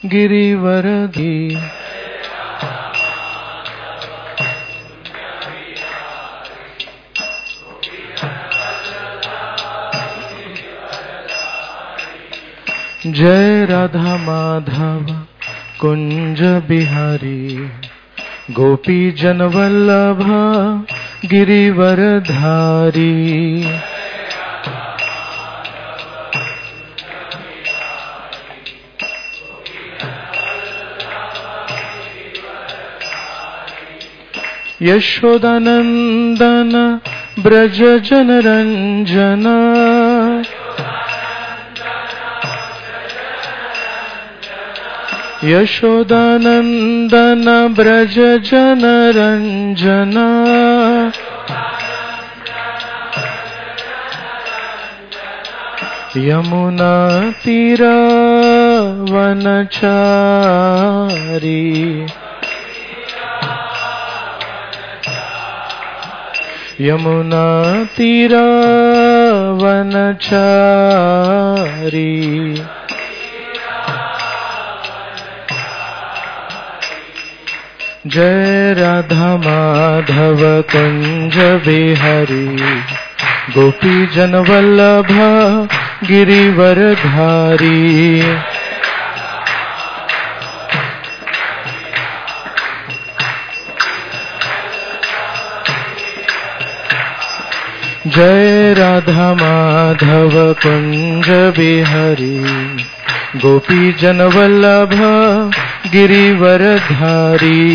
गिरिवरधी जय राधा माधव कुंज बिहारी गोपी जन वल्लभ गिरिवरधारी। यशोदानंदन ब्रज जन रंजन यशोदानंदन ब्रज जन रंजन यमुना तीर वनचारी यमुना तीर वनचारी। जय राधा माधव कुंज बिहारी गोपी जन वल्लभ गिरिवरधारी। जय राधा माधव कुंज बिहारी गोपी जन वल्लभ गिरिवरधारी।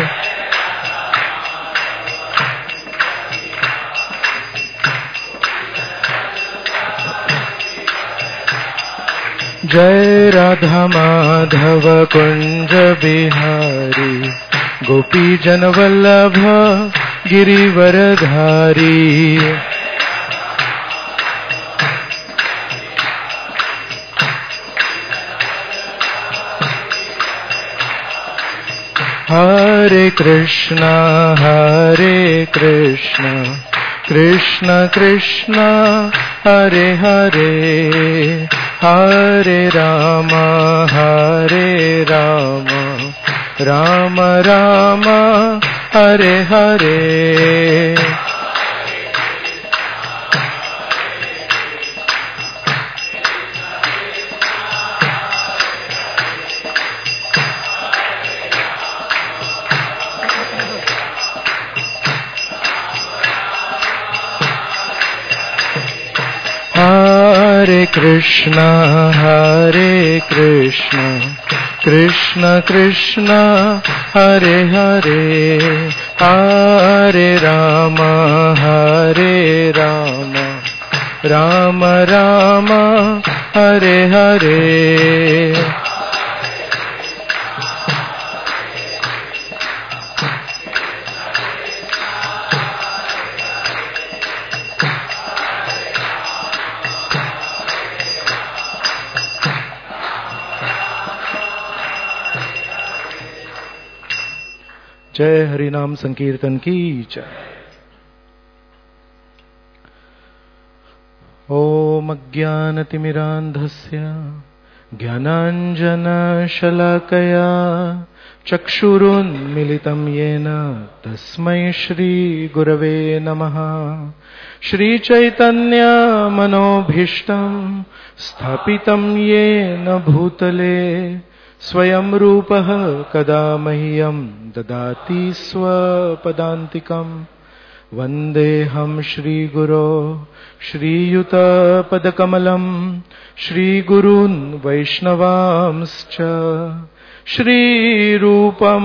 जय राधा माधव कुंज बिहारी गोपी जन वल्लभ गिरिवरधारी। हरे कृष्णा कृष्ण कृष्ण हरे हरे हरे राम राम राम हरे हरे। हरे कृष्णा कृष्ण कृष्ण हरे हरे हरे राम राम राम हरे हरे। जय हरिनाम संकीर्तन की जय। ओम अज्ञानतिमिरान्धस्य ज्ञानाञ्जनशलाकया चक्षुरुन्मिलितं येन तस्मै श्रीगुरवे नमः। श्रीचैतन्यमनोभीष्टं स्थापितं येन भूतले स्वयं रूपः कदा मह्यं ददाति स्वपदान्तिकम्। वन्देऽहं श्रीगुरो श्रीयुतपदकमलं श्रीगुरून् वैष्णवांश्च श्रीरूपं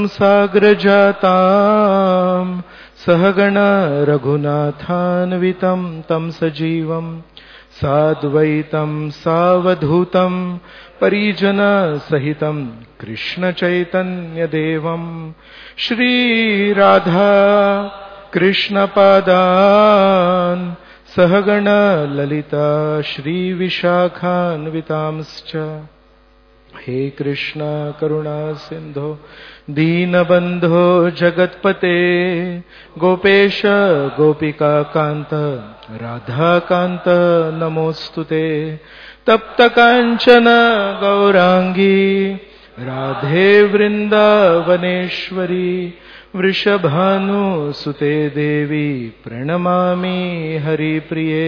साग्रजातां सहगण रघुनाथान्वितं तं सजीवं साद्वैतं सावधूतं परिजन सहितं कृष्ण चैतन्य देवं श्रीराधा कृष्ण पादान् सहगण ललिता श्री विशाखान्वितांश्च। हे कृष्ण करुणा सिंधो दीनबंधो जगत्पते गोपेश गोपिका कांत राधा कांत नमोस्तुते। तप्त कांचन गौरांगी राधे वृन्दावनेश्वरी वृषभानुसुते देवी प्रणमामि हरिप्रिये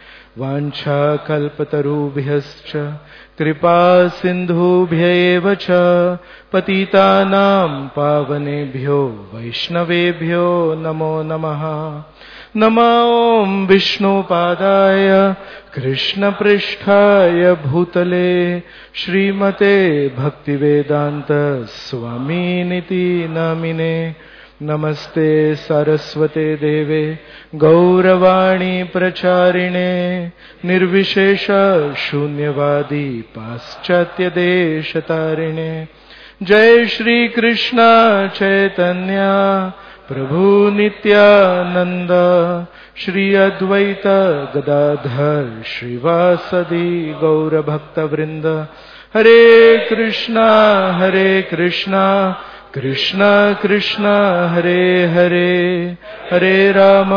वाञ्छाकल्पतरुभ्यश्च कृपा सिन्धुभ्य एव च पतितानां पावनेभ्यो वैष्णवेभ्यो नमो नमः। नमो विष्णुपादाय कृष्णपृष्ठाय भूतले श्रीमते भक्तिवेदांत स्वामिनिति नामिने। नमस्ते सरस्वते देवे गौरवाणी प्रचारिणे निर्विशेष शून्यवादी पाश्चात्य देशतारिणे। जय श्री कृष्ण चैतन्य प्रभु नित्यानंद श्री अद्वैत गदाधर श्रीवासदि गौरभक्तवृंद। हरे कृष्णा कृष्ण कृष्ण हरे हरे, हरे Ram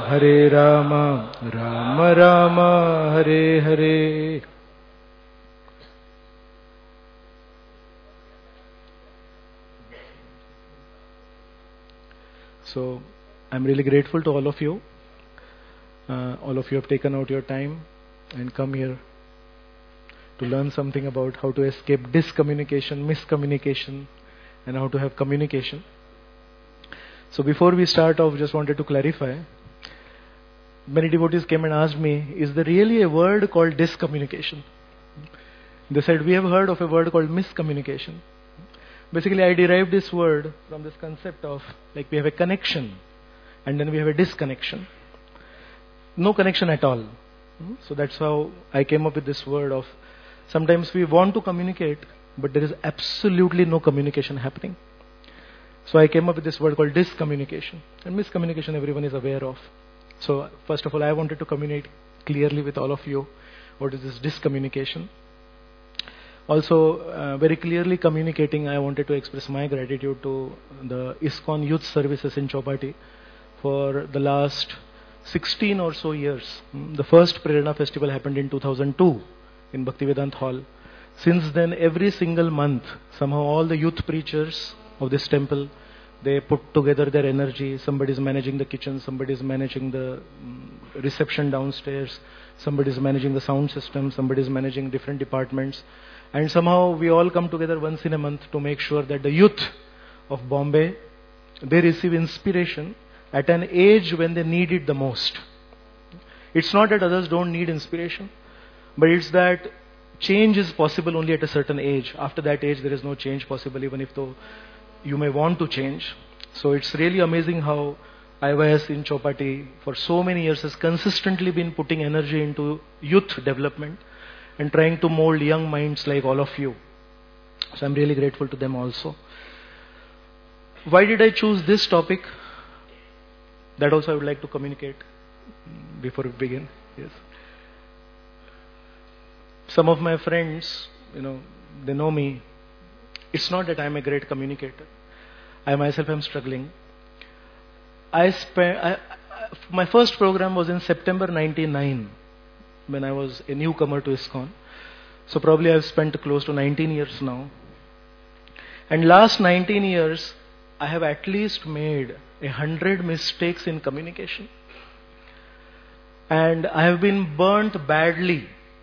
Ram Ram Hare Hare. So, I'm really grateful to all of you. All of you have taken out your time and come here to learn something about how to escape discommunication, miscommunication, and how to have communication. So before we start off, just wanted to clarify. Many devotees came and asked me, is there really a word called discommunication? They said, we have heard of a word called miscommunication. Basically, I derived this word from this concept of, like, we have a connection and then we have a disconnection. No connection at all. So that's how I came up with this word of, sometimes we want to communicate, but there is absolutely no communication happening. So I came up with this word called discommunication. And miscommunication everyone is aware of. So first of all, I wanted to communicate clearly with all of you what is this discommunication. Also, very clearly communicating, I wanted to express my gratitude to the ISKCON Youth Services in Chowpatty for the last 16 or so years. The first Prerna Festival happened in 2002 in Bhaktivedanta Hall. Since then, every single month, somehow all the youth preachers of this temple, they put together their energy. Somebody is managing the kitchen, somebody is managing the reception downstairs, somebody is managing the sound system, somebody is managing different departments. And somehow we all come together once in a month to make sure that the youth of Bombay, they receive inspiration at an age when they need it the most. It's not that others don't need inspiration, but it's that change is possible only at a certain age. After that age, there is no change possible, even if though you may want to change. So it's really amazing how IYS in Chowpatty for so many years has consistently been putting energy into youth development and trying to mold young minds like all of you. So I'm really grateful to them also. Why did I choose this topic? That also I would like to communicate before we begin. Yes. Some of my friends, they know me. It's not that I'm a great communicator. I myself am struggling. My first program was in September 99, when I was a newcomer to ISKCON. So probably I've spent close to 19 years now. And last 19 years, I have at least made 100 mistakes in communication. And I have been burnt badly.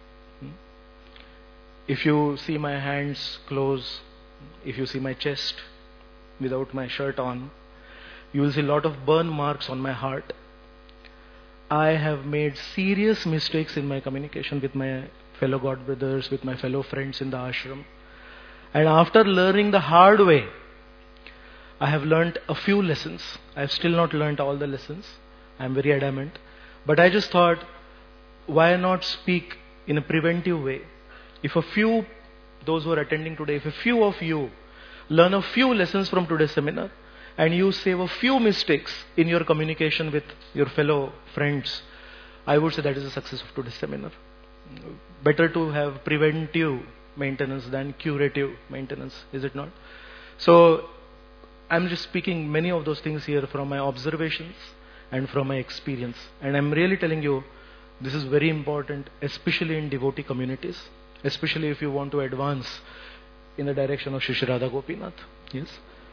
If you see my hands close, if you see my chest without my shirt on, you will see a lot of burn marks on my heart. I have made serious mistakes in my communication with my fellow God brothers, with my fellow friends in the ashram. And after learning the hard way, I have learnt a few lessons. I have still not learnt all the lessons. I am very adamant. But I just thought, why not speak in a preventive way? If a few, those who are attending today, if a few of you learn a few lessons from today's seminar, and you save a few mistakes in your communication with your fellow friends, I would say that is the success of today's seminar. Better to have preventive maintenance than curative maintenance, is it not? So, I'm just speaking many of those things here from my observations and from my experience. And I'm really telling you, this is very important, especially in devotee communities, especially if you want to advance in the direction of Shri Shri Radha Gopinath. Yes.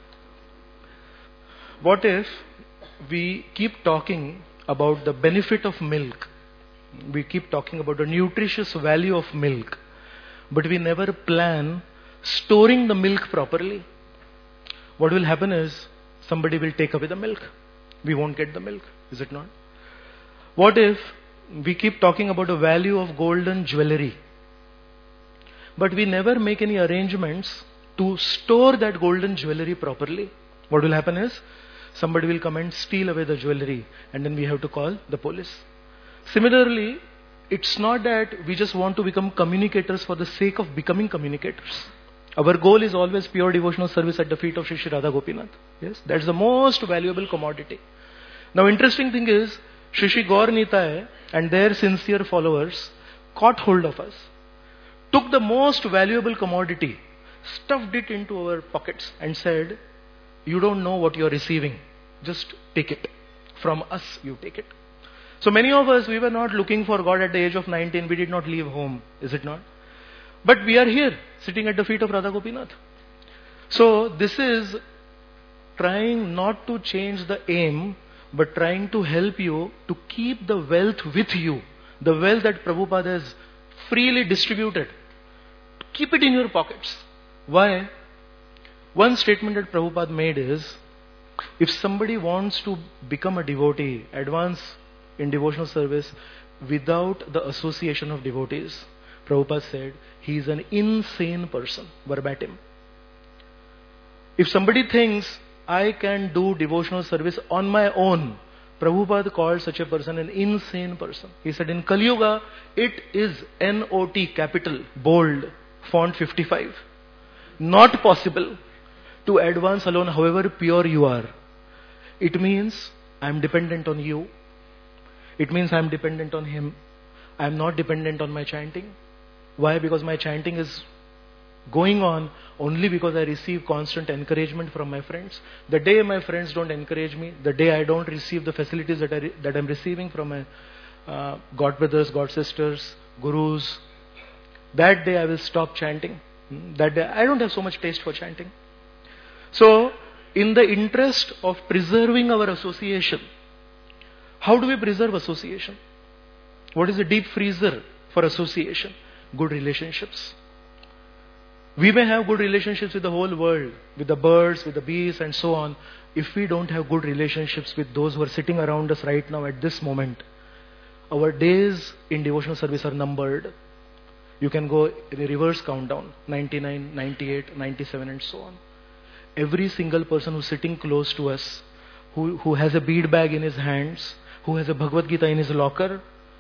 What if we keep talking about the benefit of milk? We keep talking about the nutritious value of milk, but we never plan storing the milk properly. What will happen is somebody will take away the milk. We won't get the milk, is it not? What if we keep talking about the value of golden jewelry, but we never make any arrangements to store that golden jewelry properly? What will happen is somebody will come and steal away the jewelry, and then we have to call the police. Similarly, it's not that we just want to become communicators for the sake of becoming communicators. Our goal is always pure devotional service at the feet of Shri Shri Radha Gopinath. Yes, that's the most valuable commodity. Now, interesting thing is, Shri Shri Gaur Nitai and their sincere followers caught hold of us, took the most valuable commodity, stuffed it into our pockets and said, you don't know what you're receiving. Just take it. From us, you take it. So many of us, we were not looking for God at the age of 19. We did not leave home, is it not? But we are here, sitting at the feet of Radha Gopinath. So this is trying not to change the aim, but trying to help you to keep the wealth with you. The wealth that Prabhupada has freely distributed. Keep it in your pockets. Why? One statement that Prabhupada made is, if somebody wants to become a devotee, advance in devotional service without the association of devotees, Prabhupada said, he is an insane person, verbatim. If somebody thinks, I can do devotional service on my own, Prabhupada called such a person an insane person. He said, in Kali Yuga, it is N-O-T, capital, bold, font 55. Not possible to advance alone, however pure you are. It means I am dependent on you. It means I am dependent on him. I am not dependent on my chanting. Why? Because my chanting is going on only because I receive constant encouragement from my friends. The day my friends don't encourage me, the day I don't receive the facilities that I'm receiving from my God brothers, God sisters, gurus, that day I will stop chanting. That day I don't have so much taste for chanting. So, in the interest of preserving our association, how do we preserve association? What is the deep freezer for association? Good relationships. We may have good relationships with the whole world, with the birds, with the bees and so on. If we don't have good relationships with those who are sitting around us right now at this moment, our days in devotional service are numbered. You can go in a reverse countdown, 99, 98, 97 and so on. Every single person who's sitting close to us, who has a bead bag in his hands, who has a Bhagavad Gita in his locker,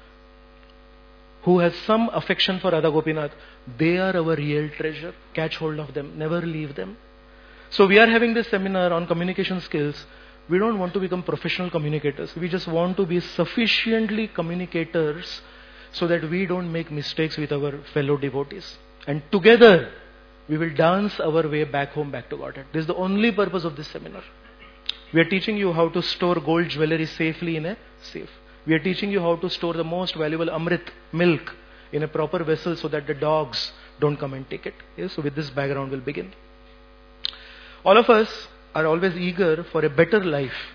who has some affection for Radha Gopinath, they are our real treasure. Catch hold of them. Never leave them. So we are having this seminar on communication skills. We don't want to become professional communicators. We just want to be sufficiently communicators so that we don't make mistakes with our fellow devotees. And together, we will dance our way back home, back to Godhead. This is the only purpose of this seminar. We are teaching you how to store gold jewelry safely in a safe. We are teaching you how to store the most valuable Amrit, milk, in a proper vessel so that the dogs don't come and take it. Yes, so with this background we'll begin. All of us are always eager for a better life.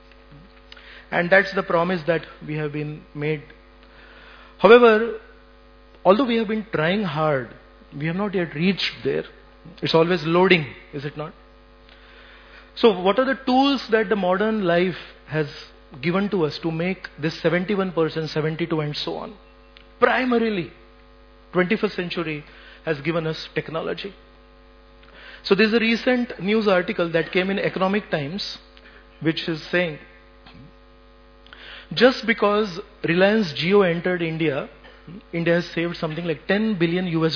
And that's the promise that we have been made. However, although we have been trying hard, we have not yet reached there. It's always loading, is it not? So what are the tools that the modern life has given to us to make this 71%, 72 and so on? Primarily, 21st century has given us technology. So there's a recent news article that came in Economic Times, which is saying, just because Reliance Jio entered India, India has saved something like $10 billion US.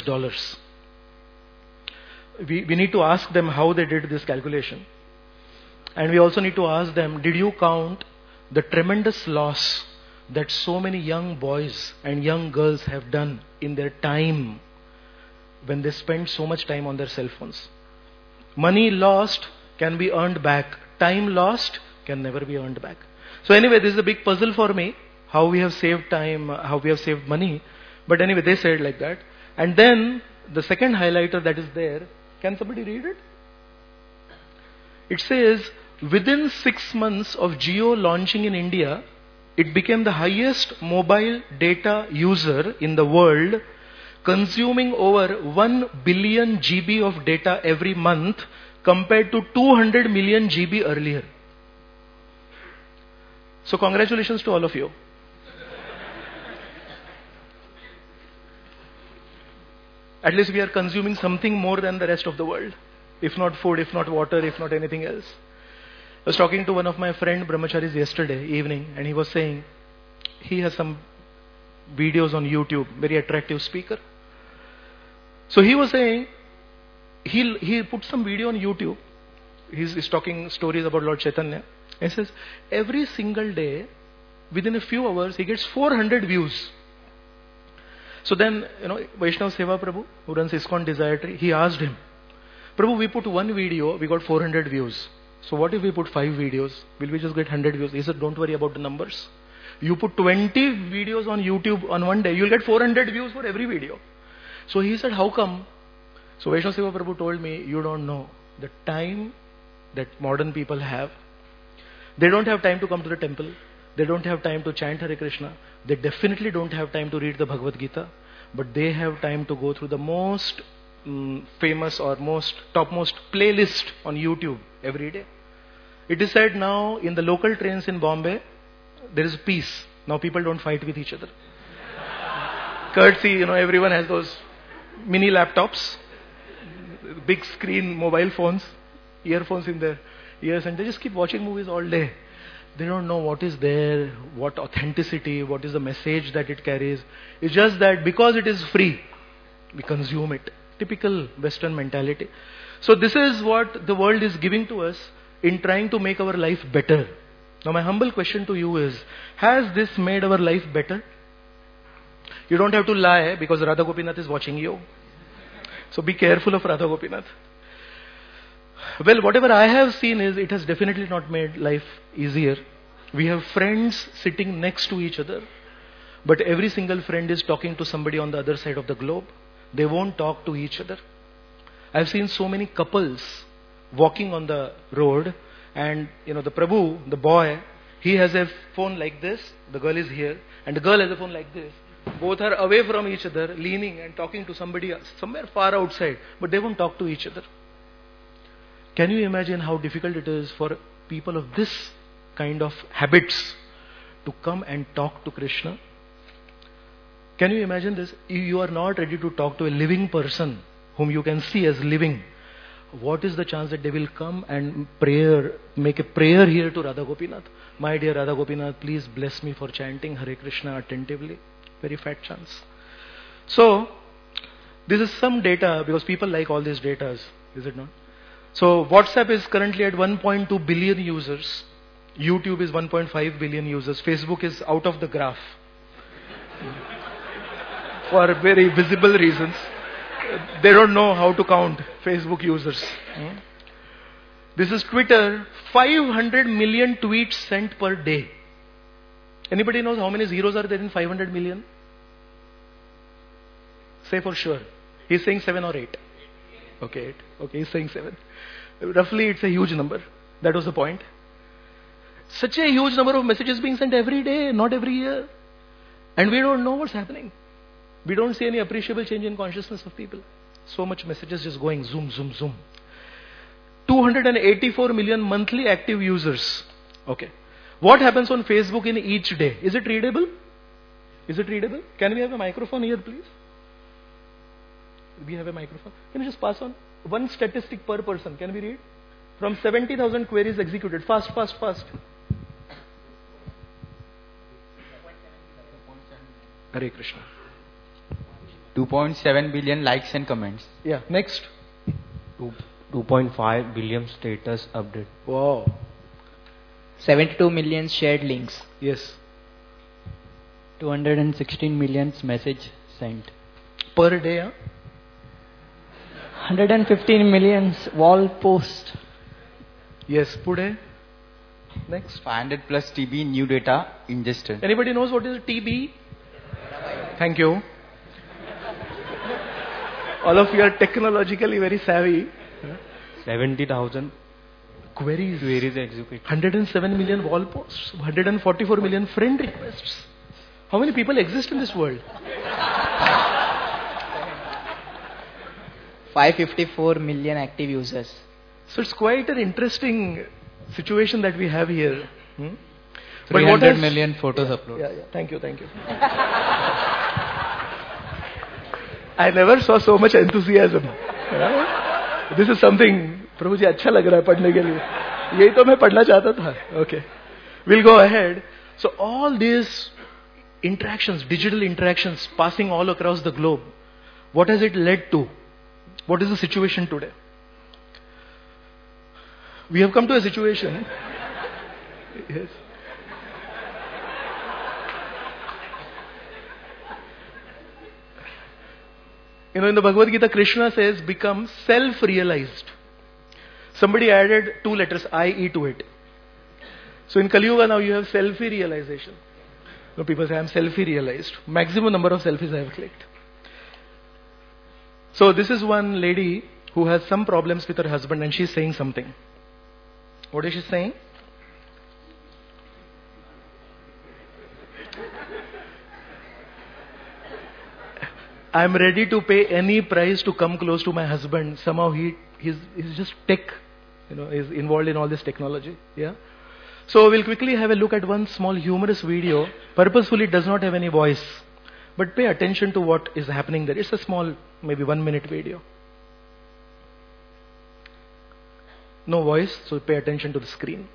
We need to ask them how they did this calculation. And we also need to ask them, did you count the tremendous loss that so many young boys and young girls have done in their time when they spend so much time on their cell phones? Money lost can be earned back. Time lost can never be earned back. So anyway, this is a big puzzle for me, how we have saved time, how we have saved money. But anyway, they said like that. And then the second highlighter that is there, Can somebody read it? It says, within 6 months of Jio launching in India, it became the highest mobile data user in the world, consuming over 1 billion GB of data every month compared to 200 million GB earlier. So congratulations to all of you. At least we are consuming something more than the rest of the world. If not food, if not water, if not anything else. I was talking to one of my friend brahmacharis yesterday evening, and he was saying he has some videos on YouTube, very attractive speaker. So he was saying he put some video on YouTube. He's talking stories about Lord Chaitanya. He says every single day, within a few hours, he gets 400 views. So then, Vaishnav Seva Prabhu, who runs ISKCON Desire Tree, he asked him, Prabhu, we put one video, we got 400 views. So what if we put 5 videos? Will we just get 100 views? He said, don't worry about the numbers. You put 20 videos on YouTube on one day, you'll get 400 views for every video. So he said, how come? So Vaishnav Seva Prabhu told me, you don't know the time that modern people have. They don't have time to come to the temple. They don't have time to chant Hare Krishna. They definitely don't have time to read the Bhagavad Gita. But they have time to go through the most famous or topmost playlist on YouTube every day. It is said now in the local trains in Bombay, there is peace. Now people don't fight with each other. Courtesy, everyone has those mini laptops, big screen mobile phones, earphones in their ears, and they just keep watching movies all day. They don't know what is there, what authenticity, what is the message that it carries. It's just that because it is free, we consume it. Typical Western mentality. So this is what the world is giving to us in trying to make our life better. Now my humble question to you is, has this made our life better? You don't have to lie because Radha Gopinath is watching you. So be careful of Radha Gopinath. Well, whatever I have seen is, it has definitely not made life easier. We have friends sitting next to each other, but every single friend is talking to somebody on the other side of the globe. They won't talk to each other. I've seen so many couples walking on the road, and the Prabhu, the boy, he has a phone like this, the girl is here, and the girl has a phone like this. Both are away from each other, leaning and talking to somebody else, somewhere far outside, but they won't talk to each other. Can you imagine how difficult it is for people of this kind of habits to come and talk to Krishna? Can you imagine this? You are not ready to talk to a living person whom you can see as living. What is the chance that they will come and make a prayer here to Radha Gopinath? My dear Radha Gopinath, please bless me for chanting Hare Krishna attentively. Very fat chance. So, this is some data, because people like all these data, is it not? So WhatsApp is currently at 1.2 billion users. YouTube is 1.5 billion users. Facebook is out of the graph. For very visible reasons. They don't know how to count Facebook users. This is Twitter. 500 million tweets sent per day. Anybody knows how many zeros are there in 500 million? Say for sure. He's saying 7 or 8. Okay, 8. Okay, he's saying 7. Roughly, it's a huge number. That was the point. Such a huge number of messages being sent every day, not every year. And we don't know what's happening. We don't see any appreciable change in consciousness of people. So much messages just going zoom, zoom, zoom. 284 million monthly active users. Okay. What happens on Facebook in each day? Is it readable? Is it readable? Can we have a microphone here, please? We have a microphone. Can you just pass on? One statistic per person. Can we read? From 70,000 queries executed. Fast, fast, fast. Hare Krishna. 2.7 billion likes and comments. Yeah. Next. 2.5 billion status update. Wow. 72 million shared links. Yes. 216 million message sent. Per day, huh? 115 million wall post. Yes, Pude. Next. 500 plus TB new data ingested. Anybody knows what is TB? Thank you. All of you are technologically very savvy. 70,000 Queries. queries executed. 107 million wall posts. 144 million friend requests. How many people exist in this world? 554 million active users. So it's quite an interesting situation that we have here. But what 300 has- million photos uploaded. Yeah. Thank you. I never saw so much enthusiasm. This is something, प्रभु जी अच्छा लग रहा है पढ़ने के लिए. यही तो मैं पढ़ना चाहता था. Okay. We'll go ahead. So all these interactions, digital interactions passing all across the globe, what has it led to? What is the situation today? We have come to a situation. Yes. You know, in the Bhagavad Gita, Krishna says, become self-realized. Somebody added 2 letters, I-E to it. So in Kali Yuga now you have selfie realization. You know, people say, I'm selfie realized. Maximum number of selfies I have clicked. So this is one lady who has some problems with her husband and she's saying something. What is she saying? I am ready to pay any price to come close to my husband. Somehow he's just tech, is involved in all this technology. Yeah. So we'll quickly have a look at one small humorous video. Purposefully it does not have any voice, but pay attention to what is happening there. It's a small, maybe 1 minute video. No voice, so pay attention to the screen.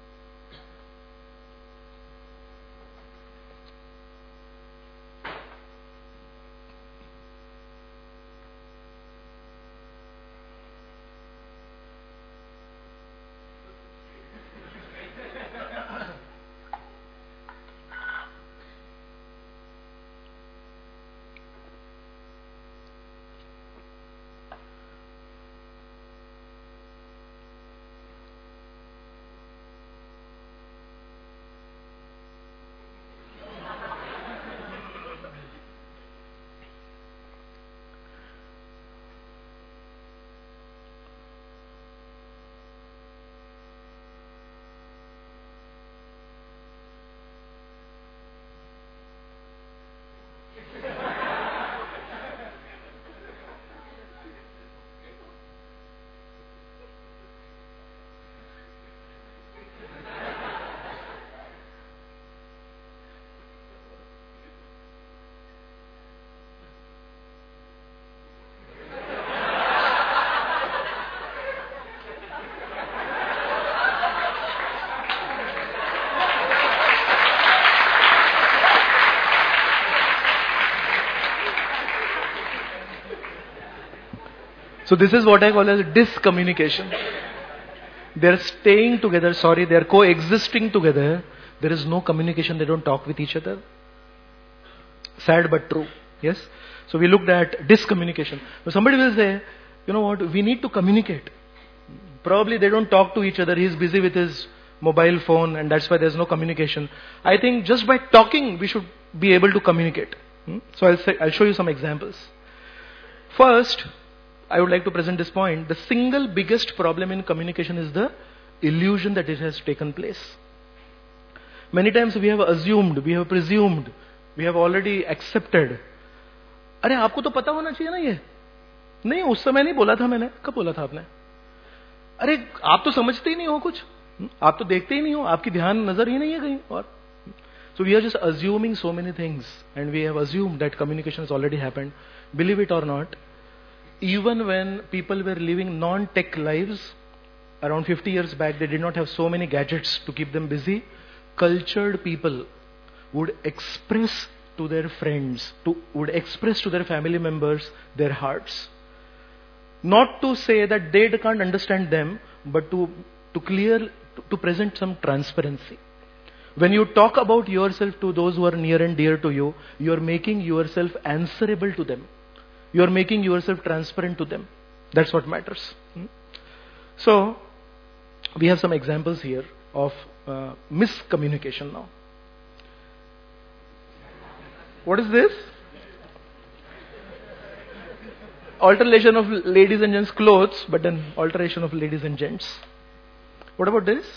So this is what I call as discommunication. They're staying together, they're coexisting together. There is no communication, they don't talk with each other. Sad but true. Yes? So we looked at discommunication. Now somebody will say, you know what, we need to communicate. Probably they don't talk to each other, he's busy with his mobile phone and that's why there's no communication. I think just by talking we should be able to communicate. So I'll show you some examples. First, I would like to present this point. The single biggest problem in communication is the illusion that it has taken place. Many times we have assumed, we have presumed, we have already accepted. अरे आपको तो पता होना चाहिए ना ये. नहीं उस समय नहीं बोला था मैंने. कब बोला था आपने? अरे आप तो समझते ही नहीं हो कुछ. आप तो देखते ही नहीं हो. आपकी ध्यान नजर ही नहीं है कहीं और. So we are just assuming so many things and we have assumed that communication has already happened. Believe it or not, even when people were living non-tech lives, around 50 years back, they did not have so many gadgets to keep them busy. Cultured people would express to their friends, would express to their family members their hearts. Not to say that they can't understand them, but to present some transparency. When you talk about yourself to those who are near and dear to you, you are making yourself answerable to them. You are making yourself transparent to them. That's what matters. So, we have some examples here of miscommunication now. What is this? alteration of ladies and gents clothes, but then alteration of ladies and gents. What about this?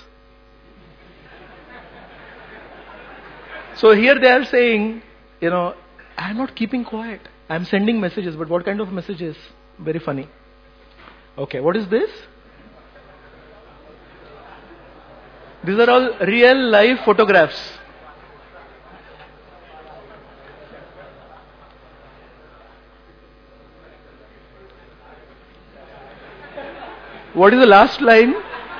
So here they are saying, I'm not keeping quiet. I'm sending messages, but what kind of messages? Very funny. Okay, what is this? These are all real life photographs. What is the last line?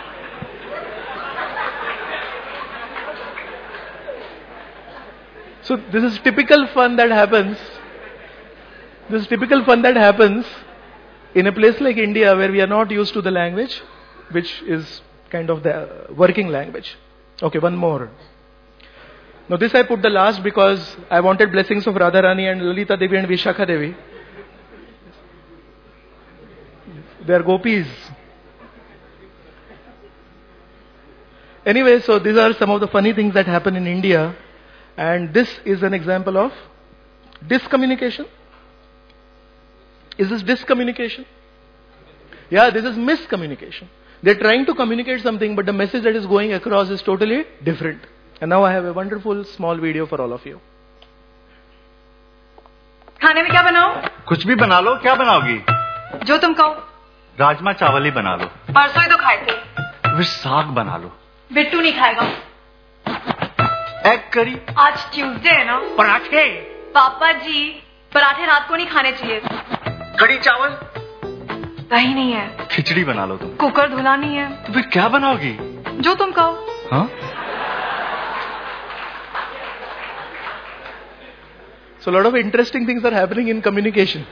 So this is typical fun that happens. This is typical fun that happens in a place like India where we are not used to the language, which is kind of the working language. Okay, one more. Now this I put the last because I wanted blessings of Radharani and Lalita Devi and Vishakha Devi. They are gopis. Anyway, so these are some of the funny things that happen in India. And this is an example of discommunication. Is this discommunication? Yeah, this is miscommunication. They're trying to communicate something, but the message that is going across is totally different. And now I have a wonderful small video for all of you. खाने में क्या बनाओ? कुछ भी बना लो. क्या बनाओगी? जो तुम कहो. राजमा चावल ही बना लो. परसों ही तो खाए थे. फिर साग बना लो. बिट्टू नहीं खाएगा. Egg curry. आज ट्यूसडे है ना. पराठे. पापा जी पराठे रात को नहीं खाने चाहिए. कड़ी चावल. दही नहीं है. खिचड़ी बना लो तुम. कुकर धुला नहीं है. तो फिर क्या बनाओगी? जो तुम कहो. हाँ? So a lot of interesting things are happening in communication.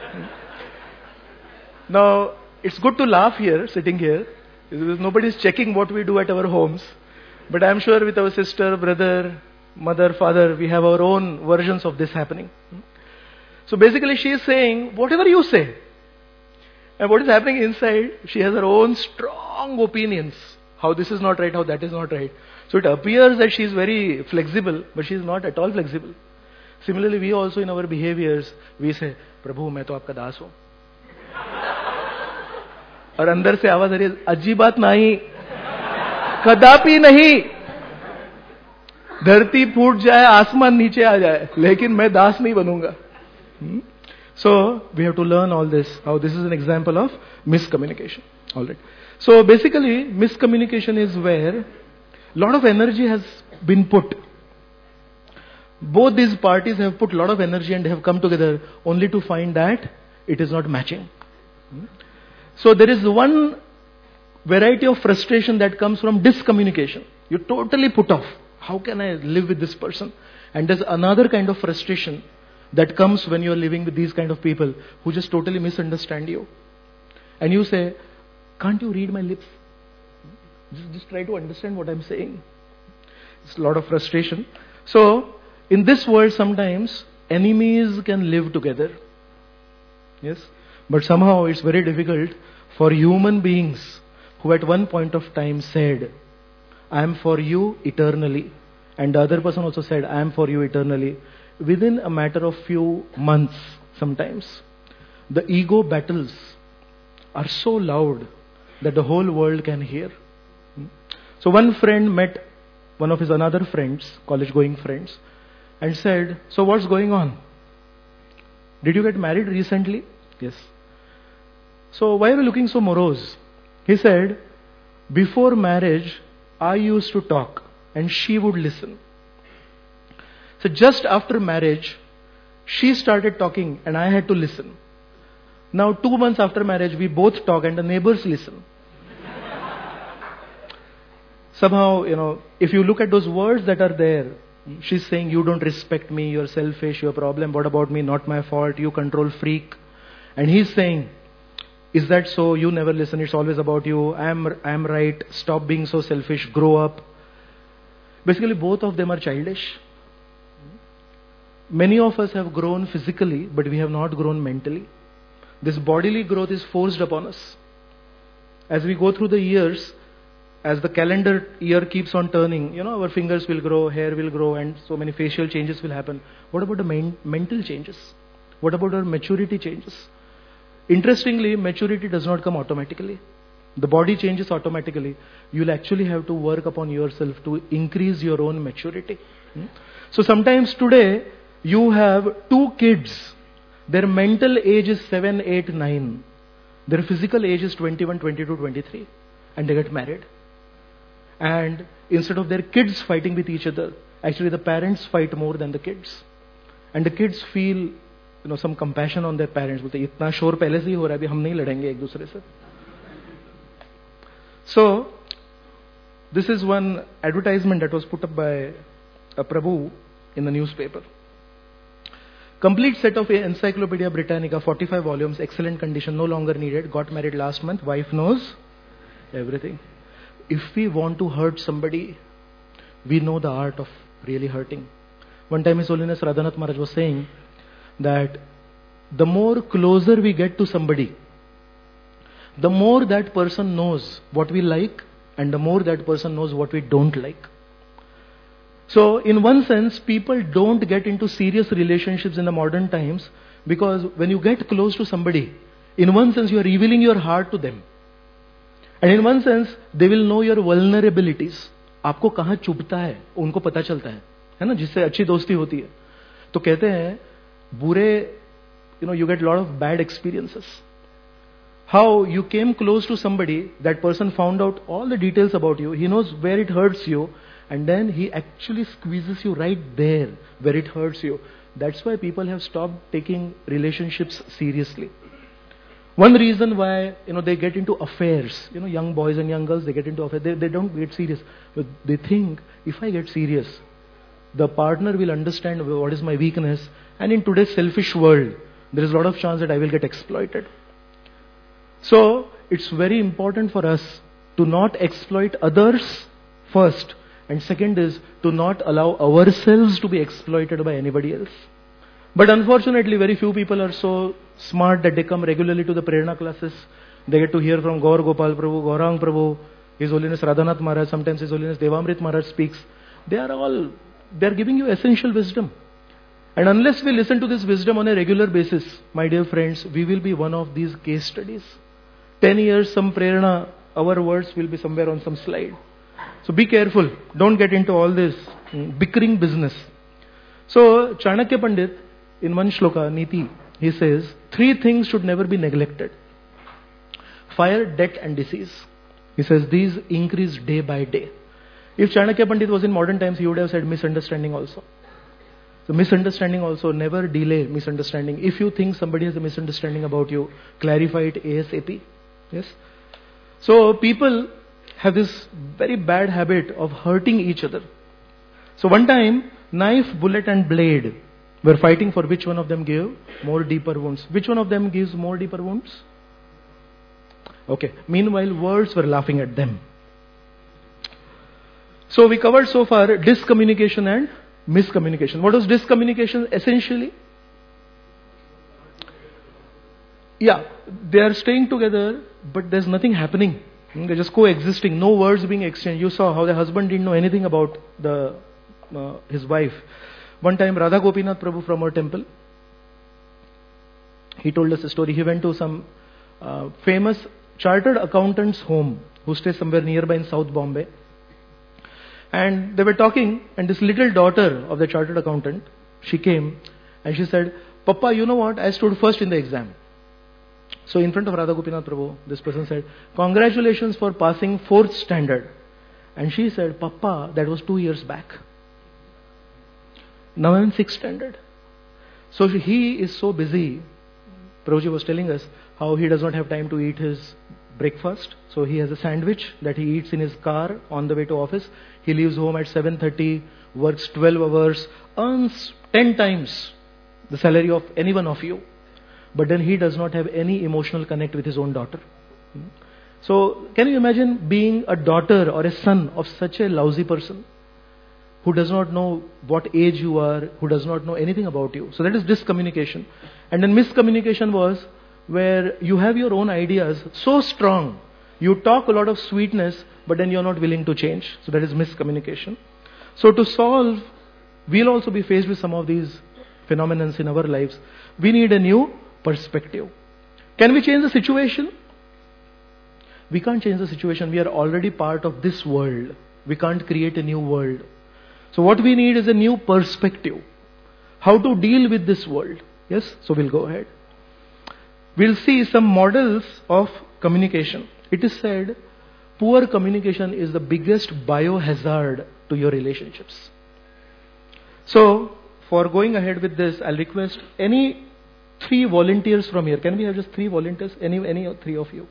Now, it's good to laugh here, sitting here. Nobody is checking what we do at our homes. But I am sure with our sister, brother, mother, father, we have our own versions of this happening. So basically she is saying, whatever you say. And what is happening inside, she has her own strong opinions. How this is not right, how that is not right. So it appears that she is very flexible, but she is not at all flexible. Similarly, we also in our behaviors, we say, Prabhu, मैं तो आपका दास हूँ. और अंदर से आवाज आ रही है, अजीब बात नहीं, कदापि नहीं. धरती फूट जाए, आसमान नीचे आ जाए, लेकिन मैं दास नहीं बनूंगा. So we have to learn all this. How this is an example of miscommunication. All right. So basically, miscommunication is where a lot of energy has been put. Both these parties have put a lot of energy and have come together only to find that it is not matching. So there is one variety of frustration that comes from discommunication. You totally put off. How can I live with this person? And there's another kind of frustration that comes when you are living with these kind of people who just totally misunderstand you. And you say, can't you read my lips? Just try to understand what I'm saying. It's a lot of frustration. So, in this world sometimes enemies can live together. Yes? But somehow it's very difficult for human beings who at one point of time said, I am for you eternally. And the other person also said, I am for you eternally. Within a matter of few months sometimes, the ego battles are so loud that the whole world can hear. So one friend met one of his another friends, college going friends, and said, so what's going on? Did you get married recently? Yes. So why are you looking so morose? He said, before marriage, I used to talk and she would listen. So just after marriage, she started talking and I had to listen. Now 2 months after marriage, we both talk and the neighbors listen. Somehow, if you look at those words that are there, she's saying, you don't respect me, you're selfish, you're a problem, what about me, not my fault, you control freak. And he's saying, is that so? You never listen, it's always about you, I'm right, stop being so selfish, grow up. Basically, both of them are childish. Many of us have grown physically, but we have not grown mentally. This bodily growth is forced upon us. As we go through the years, as the calendar year keeps on turning, our fingers will grow, hair will grow, and so many facial changes will happen. What about the mental changes? What about our maturity changes? Interestingly, maturity does not come automatically. The body changes automatically. You'll actually have to work upon yourself to increase your own maturity. So sometimes today, you have 2 kids. Their mental age is 7, 8, 9. Their physical age is 21, 22, 23. And they get married. And instead of their kids fighting with each other, actually the parents fight more than the kids. And the kids feel, some compassion on their parents. बोलते इतना शोर पहले से ही हो रहा है, अभी हम नहीं लड़ेंगे एक दूसरे से. So, this is one advertisement that was put up by a Prabhu in the newspaper. Complete set of Encyclopedia Britannica, 45 volumes, excellent condition, no longer needed. Got married last month. Wife knows everything. If we want to hurt somebody, we know the art of really hurting. One time His Holiness Radhanath Maharaj was saying that the more closer we get to somebody, the more that person knows what we like and the more that person knows what we don't like. So, in one sense, people don't get into serious relationships in the modern times because when you get close to somebody, in one sense, you are revealing your heart to them. And in one sense, they will know your vulnerabilities. आपको कहाँ चुभता है, उनको पता चलता है ना, जिससे अच्छी दोस्ती होती है. तो कहते हैं, बुरे, you get a lot of bad experiences. How you came close to somebody, that person found out all the details about you, he knows where it hurts you, and then he actually squeezes you right there where it hurts you. That's why people have stopped taking relationships seriously. One reason why, they get into affairs, young boys and young girls, they get into affairs, they don't get serious. But they think, if I get serious, the partner will understand what is my weakness, and in today's selfish world, there is a lot of chance that I will get exploited. So, it's very important for us to not exploit others first, and second is to not allow ourselves to be exploited by anybody else. But unfortunately, very few people are so smart that they come regularly to the Prerna classes. They get to hear from Gaur Gopal Prabhu, Gaurang Prabhu, His Holiness Radhanath Maharaj, sometimes His Holiness Devamrit Maharaj speaks. They are giving you essential wisdom. And unless we listen to this wisdom on a regular basis, my dear friends, we will be one of these case studies. 10 years, some Prerna, our words will be somewhere on some slide. So be careful. Don't get into all this bickering business. So, Chanakya Pandit, in one shloka, Niti, he says, 3 things should never be neglected. Fire, debt and disease. He says, these increase day by day. If Chanakya Pandit was in modern times, he would have said misunderstanding also. So misunderstanding also, never delay misunderstanding. If you think somebody has a misunderstanding about you, clarify it ASAP. Yes? So people have this very bad habit of hurting each other. So one time, knife, bullet and blade were fighting for which one of them gave more deeper wounds. Which one of them gives more deeper wounds? Okay. Meanwhile, words were laughing at them. So we covered so far discommunication and miscommunication. What was discommunication essentially? Yeah, they are staying together, but there's nothing happening. They're just coexisting, no words being exchanged. You saw how the husband didn't know anything about his wife. One time, Radha Gopinath Prabhu from our temple, he told us a story. He went to some famous chartered accountant's home who stays somewhere nearby in South Bombay. And they were talking, and this little daughter of the chartered accountant, she came and she said, Papa, you know what? I stood first in the exam. So in front of Radha Gopinath Prabhu, this person said, congratulations for passing 4th standard. And she said, Papa, that was 2 years back. Now I'm in 6th standard. So he is so busy. Prabhuji was telling us how he does not have time to eat his breakfast. So he has a sandwich that he eats in his car on the way to office. He leaves home at 7:30, works 12 hours, earns 10 times the salary of any one of you. But then he does not have any emotional connect with his own daughter. So can you imagine being a daughter or a son of such a lousy person who does not know what age you are, who does not know anything about you? So that is discommunication. And then miscommunication was where you have your own ideas so strong, you talk a lot of sweetness, but then you're not willing to change. So that is miscommunication. So to solve, we'll also be faced with some of these phenomena in our lives. We need a new perspective. Can we change the situation? We can't change the situation. We are already part of this world. We can't create a new world. So what we need is a new perspective. How to deal with this world. Yes? So we'll go ahead. We'll see some models of communication. It is said, poor communication is the biggest biohazard to your relationships. So, for going ahead with this, I'll request any 3 volunteers from here. Can we have just 3 volunteers? Any 3 of you?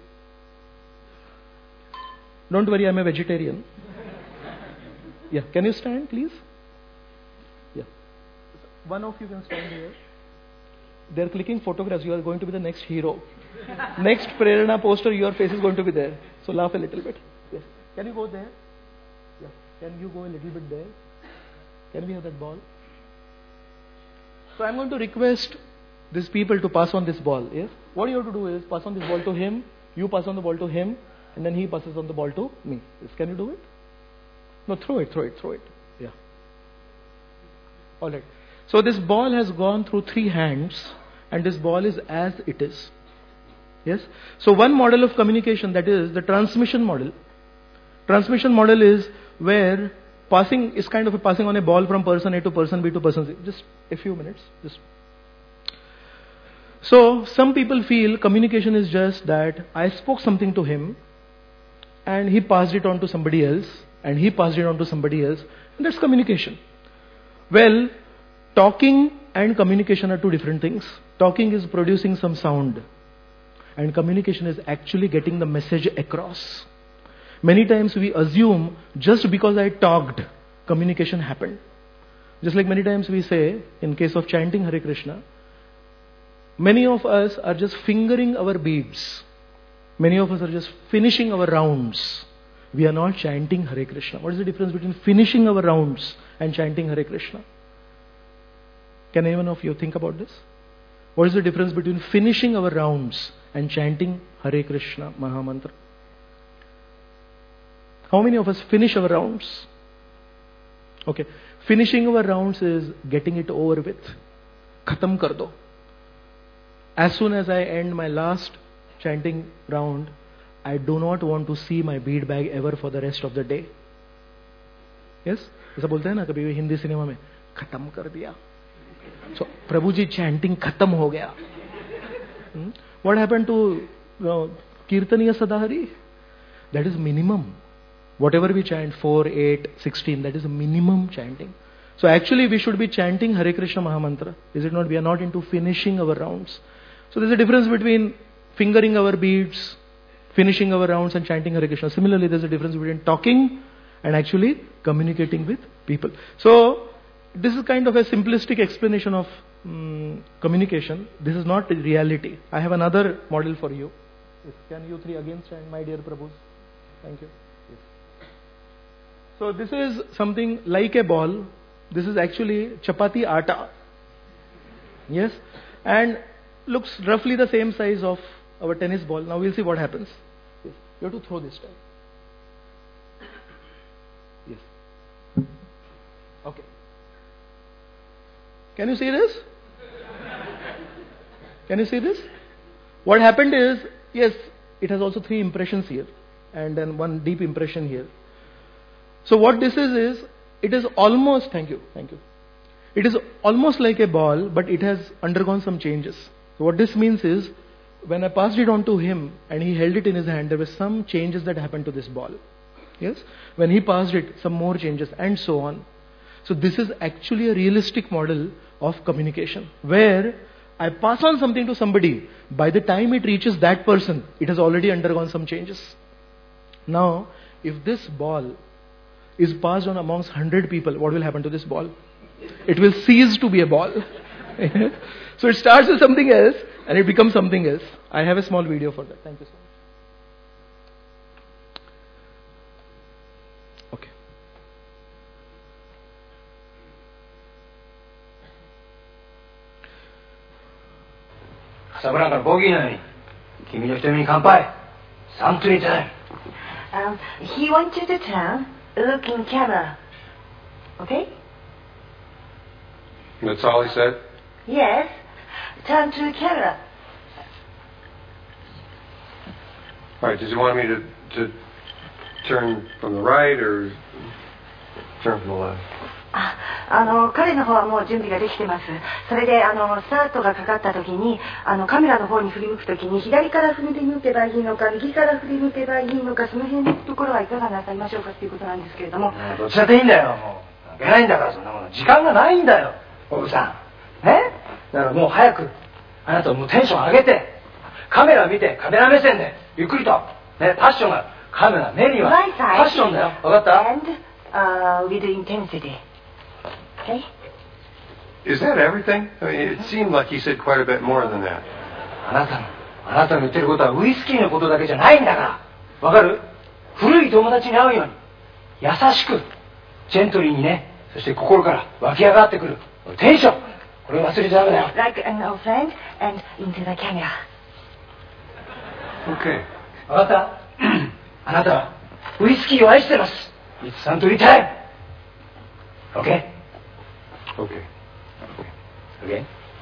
Don't worry, I'm a vegetarian. Yeah, can you stand, please? Yeah. One of you can stand here. They're clicking photographs. You are going to be the next hero. Next Prerana poster, your face is going to be there. So laugh a little bit. Yes. Can you go there? Yeah. Can you go a little bit there? Can we have that ball? So I'm going to request these people to pass on this ball. Yes. What you have to do is pass on this ball to him. You pass on the ball to him, and then he passes on the ball to me. Yes. Can you do it? No, throw it. Yeah. All right. So this ball has gone through 3 hands, and this ball is as it is. Yes? So one model of communication, that is the transmission model. Transmission model is where passing is kind of a passing on a ball from person A to person B to person C. Just a few minutes. So some people feel communication is just that I spoke something to him, and he passed it on to somebody else, and he passed it on to somebody else, and that's communication. Well, talking and communication are 2 different things. Talking is producing some sound, and communication is actually getting the message across. Many times we assume just because I talked, communication happened. Just like many times we say, in case of chanting Hare Krishna, many of us are just fingering our beads. Many of us are just finishing our rounds. We are not chanting Hare Krishna. What is the difference between finishing our rounds and chanting Hare Krishna? Can anyone of you think about this? What is the difference between finishing our rounds and chanting Hare Krishna Mahamantra? How many of us finish our rounds? Okay. Finishing our rounds is getting it over with. Khatam kar do. As soon as I end my last chanting round, I do not want to see my bead bag ever for the rest of the day. Yes? ऐसा बोलते हैं ना कभी Hindi cinema में, खत्म कर दिया. So, Prabhuji chanting khatam ho gaya. What happened to Kirtaniya Sadahari? That is minimum. Whatever we chant, 4, 8, 16, that is a minimum chanting. So actually we should be chanting Hare Krishna Mahamantra. Is it not? We are not into finishing our rounds. So there's a difference between fingering our beads, finishing our rounds and chanting Hare Krishna. Similarly, there's a difference between talking and actually communicating with people. So this is kind of a simplistic explanation of communication. This is not reality. I have another model for you. Yes. Can you 3 again stand, my dear Prabhus? Thank you. Yes. So this is something like a ball. This is actually chapati atta. Yes. And looks roughly the same size of our tennis ball. Now we'll see what happens. Yes. You have to throw this time. Yes. Okay. Can you see this? Can you see this? What happened is, yes, it has also 3 impressions here and then 1 deep impression here. So what this is it is almost, thank you. It is almost like a ball, but it has undergone some changes. So what this means is, when I passed it on to him and he held it in his hand, there were some changes that happened to this ball. Yes? When he passed it, some more changes and so on. So this is actually a realistic model of communication, where I pass on something to somebody. By the time it reaches that person, it has already undergone some changes. Now, if this ball is passed on amongst 100 people, what will happen to this ball? It will cease to be a ball. So it starts with something else and it becomes something else. I have a small video for that. Thank you so much. Okay. Sabrina, bogi nani? Kimi no hitomi ni kanpai. Santo time. He wants you to turn, look in camera. Okay? That's all he said? Yes. Turn to camera. All right, does he want me to turn from the right or turn from the left? 彼の方はもう準備ができてます。それでスタートがかかった時にカメラの方に振り向く時に左から振り向けばいいのか右から振り向けばいいのかその辺のところはいかがなさいましょうかということなんですけれども。 どっちだっていいんだよ。もう関係ないんだからそんなもの。時間がないんだよ奥さん。だからもう早くあなたもうテンション上げてカメラ見てカメラ目線でゆっくりとねパッションがカメラ目にはパッションだよ。分かった？ And with intensity. Okay? Is that everything? I mean, it seemed like he said quite a bit more than that. あなたの言ってることはウイスキーのことだけじゃないんだから。わかる？古い友達に会うように優しくジェントリーにね、そして心から湧き上がってくるテンション、これ忘れちゃダメだよ。 Like an old friend and into the camera. Okay. わかった？あなたはウイスキーを愛してます。It's Suntory time. Okay? Okay. Okay?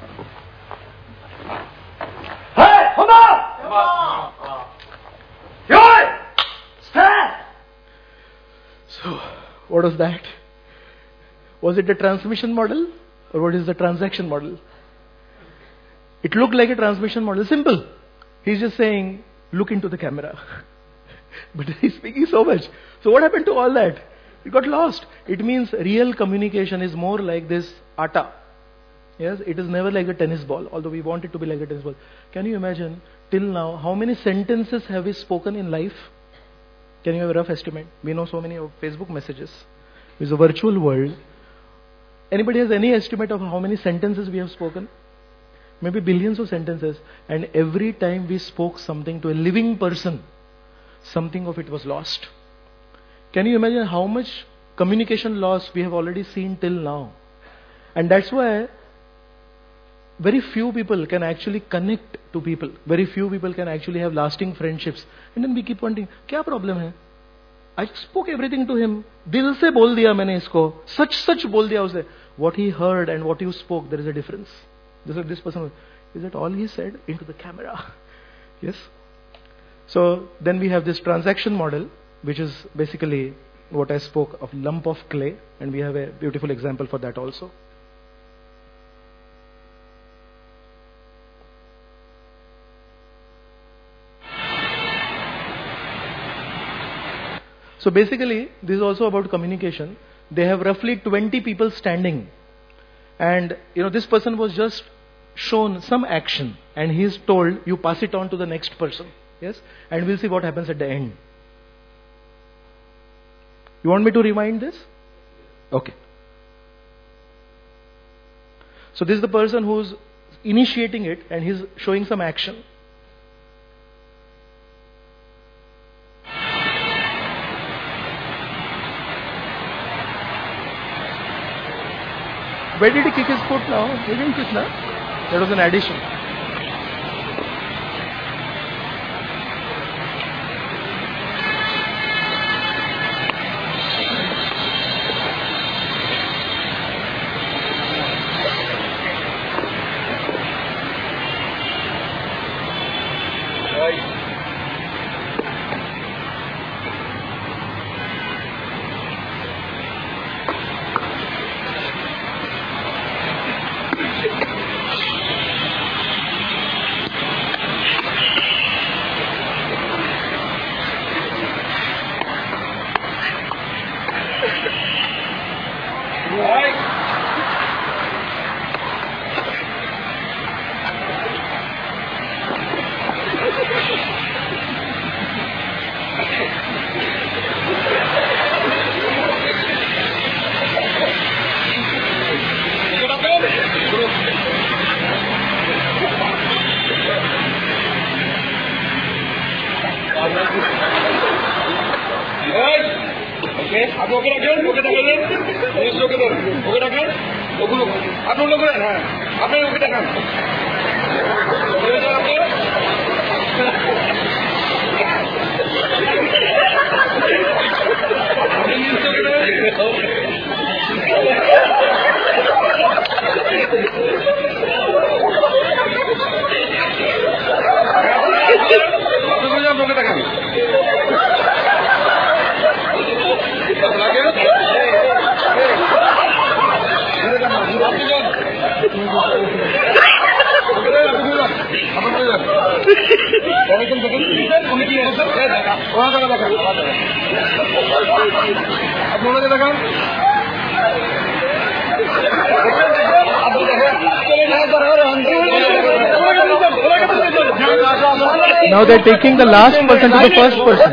はい、本番！用意！スタート！ So, what was that? Was it the transmission model or what is the transaction model? It looked like a transmission model. Simple. He's just saying, look into the camera. But he's speaking so much. So what happened to all that? It got lost. It means real communication is more like this atta. Yes, it is never like a tennis ball, although we want it to be like a tennis ball. Can you imagine, till now, how many sentences have we spoken in life? Can you have a rough estimate? We know so many of Facebook messages. It's a virtual world. Anybody has any estimate of how many sentences we have spoken? Maybe billions of sentences. And every time we spoke something to a living person, something of it was lost. Can you imagine how much communication loss we have already seen till now? And that's why very few people can actually connect to people. Very few people can actually have lasting friendships. And then we keep wondering, क्या problem है? I spoke everything to him. दिल से बोल दिया मैंने इसको. सच बोल दिया उसे. What he heard and what you spoke, there is a difference. This person, is that all he said? Into the camera. Yes? So then we have this transaction model, which is basically what I spoke of, lump of clay, and we have a beautiful example for that also. So basically, this is also about communication. They have roughly 20 people standing, and this person was just shown some action, and he is told, you pass it on to the next person. Yes, and we'll see what happens at the end. You want me to rewind this? Okay. So this is the person who's initiating it, and he's showing some action. Where did he kick his foot now? He didn't kick now. That was an addition. ওনাকে দেখান আপনি ওনাকে দেখান Now they're taking the last person to the first person.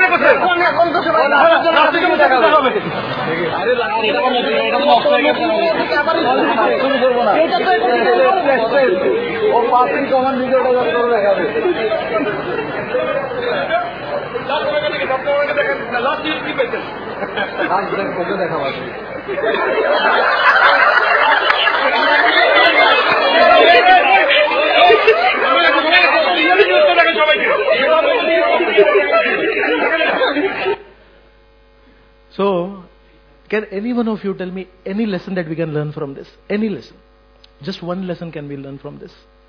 So, can any one of you tell me any lesson that we can learn from this? Any lesson? Just one lesson can we learn from this?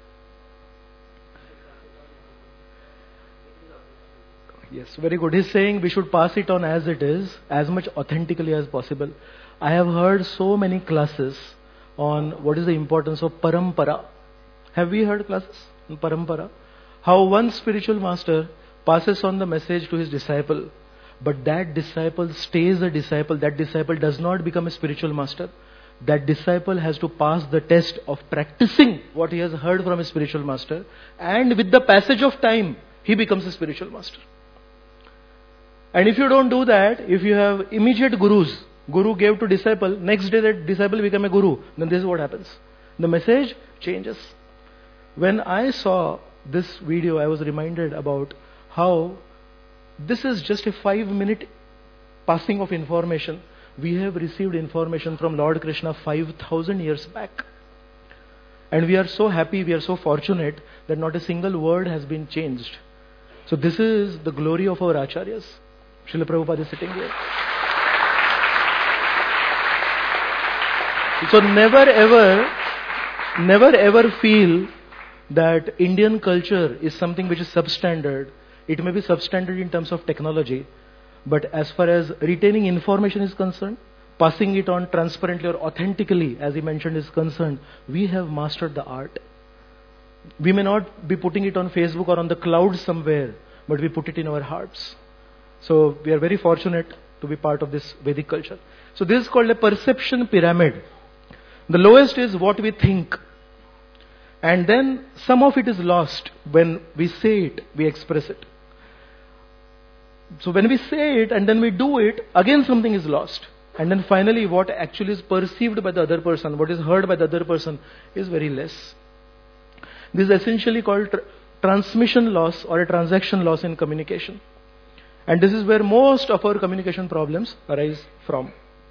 Yes, very good. He's saying we should pass it on as it is, as much authentically as possible. I have heard so many classes on what is the importance of parampara. Have we heard classes on parampara? How one spiritual master passes on the message to his disciple, but that disciple stays a disciple. That disciple does not become a spiritual master. That disciple has to pass the test of practicing what he has heard from his spiritual master, and with the passage of time, he becomes a spiritual master. And if you don't do that, if you have immediate gurus, guru gave to disciple, next day that disciple become a guru, then this is what happens. The message changes. When I saw this video, I was reminded about how this is just a 5-minute passing of information. We have received information from Lord Krishna 5,000 years back. And we are so happy, we are so fortunate that not a single word has been changed. So this is the glory of our acharyas. Srila Prabhupada is sitting here. So never ever feel that Indian culture is something which is substandard. It may be substandard in terms of technology, but as far as retaining information is concerned, passing it on transparently or authentically, as he mentioned, is concerned, we have mastered the art. We may not be putting it on Facebook or on the cloud somewhere, but we put it in our hearts. So we are very fortunate to be part of this Vedic culture. So this is called a perception pyramid. The lowest is what we think. And then some of it is lost. When we say it, we express it. So when we say it and then we do it, again something is lost. And then finally what actually is perceived by the other person, what is heard by the other person, is very less. This is essentially called transmission loss or a transaction loss in communication. And this is where most of our communication problems arise from.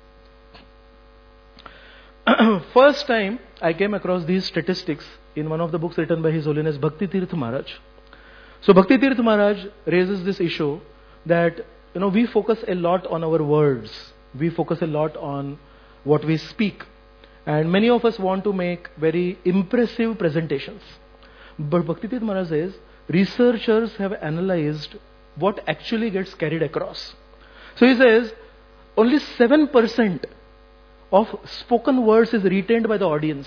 First time I came across these statistics in one of the books written by His Holiness Bhakti Tirth Maharaj. So Bhakti Tirth Maharaj raises this issue that we focus a lot on our words. We focus a lot on what we speak. And many of us want to make very impressive presentations. But Bhakti Tirth Maharaj says, researchers have analyzed what actually gets carried across. So he says, only 7% of spoken words is retained by the audience.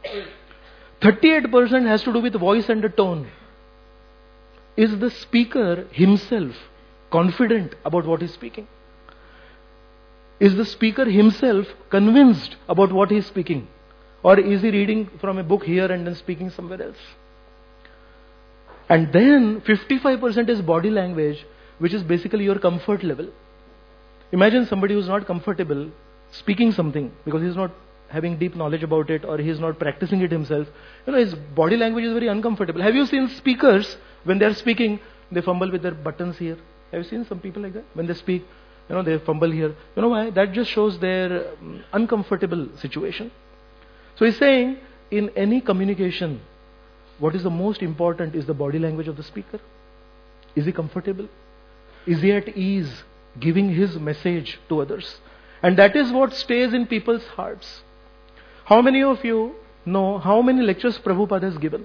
38% has to do with voice and the tone. Is the speaker himself confident about what he is speaking? Is the speaker himself convinced about what he is speaking? Or is he reading from a book here and then speaking somewhere else? And then 55% is body language, which is basically your comfort level. Imagine somebody who is not comfortable speaking something because he is not having deep knowledge about it or he is not practicing it himself. His body language is very uncomfortable. Have you seen speakers, when they are speaking, they fumble with their buttons here? Have you seen some people like that? When they speak, they fumble here. You know why? That just shows their uncomfortable situation. So he's saying, in any communication, what is the most important is the body language of the speaker. Is he comfortable? Is he at ease giving his message to others? And that is what stays in people's hearts. How many of you know how many lectures Prabhupada has given?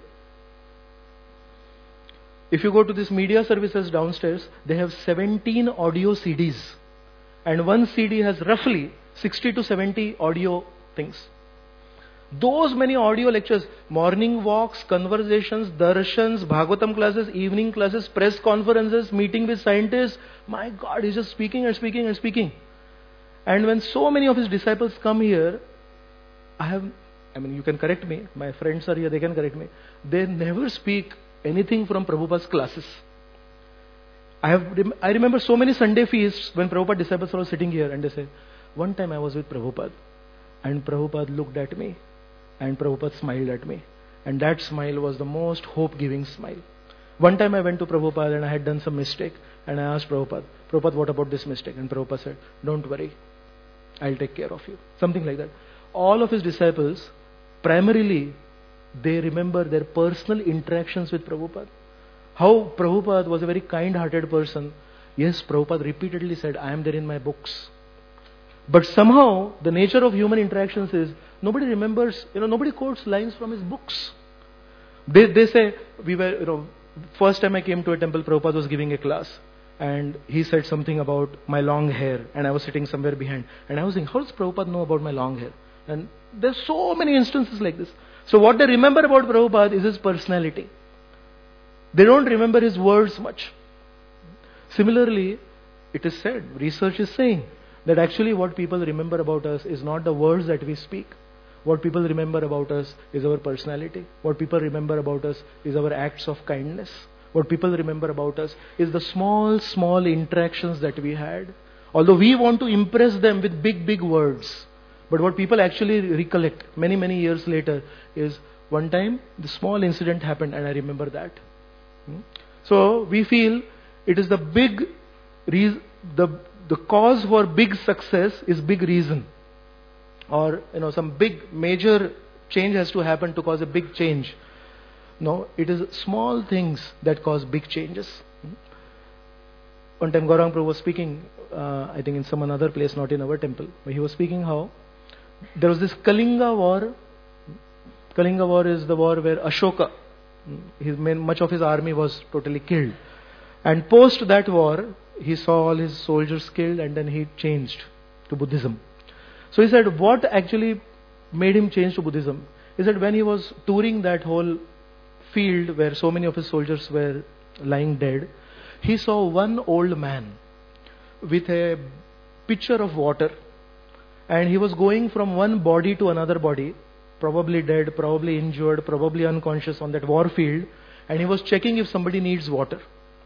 If you go to these media services downstairs, they have 17 audio CDs. And one CD has roughly 60 to 70 audio things. Those many audio lectures, morning walks, conversations, darshans, Bhagavatam classes, evening classes, press conferences, meeting with scientists. My God, he's just speaking and speaking and speaking. And when so many of his disciples come here, you can correct me, my friends are here, they can correct me. They never speak anything from Prabhupada's classes. I remember so many Sunday feasts when Prabhupada disciples were sitting here and they say, one time I was with Prabhupada and Prabhupada looked at me and Prabhupada smiled at me. And that smile was the most hope-giving smile. One time I went to Prabhupada and I had done some mistake and I asked Prabhupada, what about this mistake? And Prabhupada said, don't worry, I'll take care of you. Something like that. All of his disciples, primarily, they remember their personal interactions with Prabhupada. How Prabhupada was a very kind-hearted person. Yes, Prabhupada repeatedly said, I am there in my books. But somehow, the nature of human interactions is, nobody remembers, nobody quotes lines from his books. They say, first time I came to a temple, Prabhupada was giving a class. And he said something about my long hair. And I was sitting somewhere behind. And I was thinking, how does Prabhupada know about my long hair? And there's so many instances like this. So what they remember about Prabhupada is his personality. They don't remember his words much. Similarly, it is said, research is saying, that actually what people remember about us is not the words that we speak. What people remember about us is our personality. What people remember about us is our acts of kindness. What people remember about us is the small interactions that we had. Although we want to impress them with big words. But what people actually recollect many years later is, one time the small incident happened and I remember that. So we feel it is the big reason, the cause for big success is big reason. Or some big major change has to happen to cause a big change. No, it is small things that cause big changes. One time Gaurang Prabhu was speaking, I think in some another place, not in our temple, but he was speaking how there was this Kalinga war. Kalinga war is the war where Ashoka, much of his army was totally killed. And post that war, he saw all his soldiers killed and then he changed to Buddhism. So he said, what actually made him change to Buddhism? He said when he was touring that whole field where so many of his soldiers were lying dead, he saw one old man with a pitcher of water and he was going from one body to another body, probably dead, probably injured, probably unconscious on that war field, and he was checking if somebody needs water.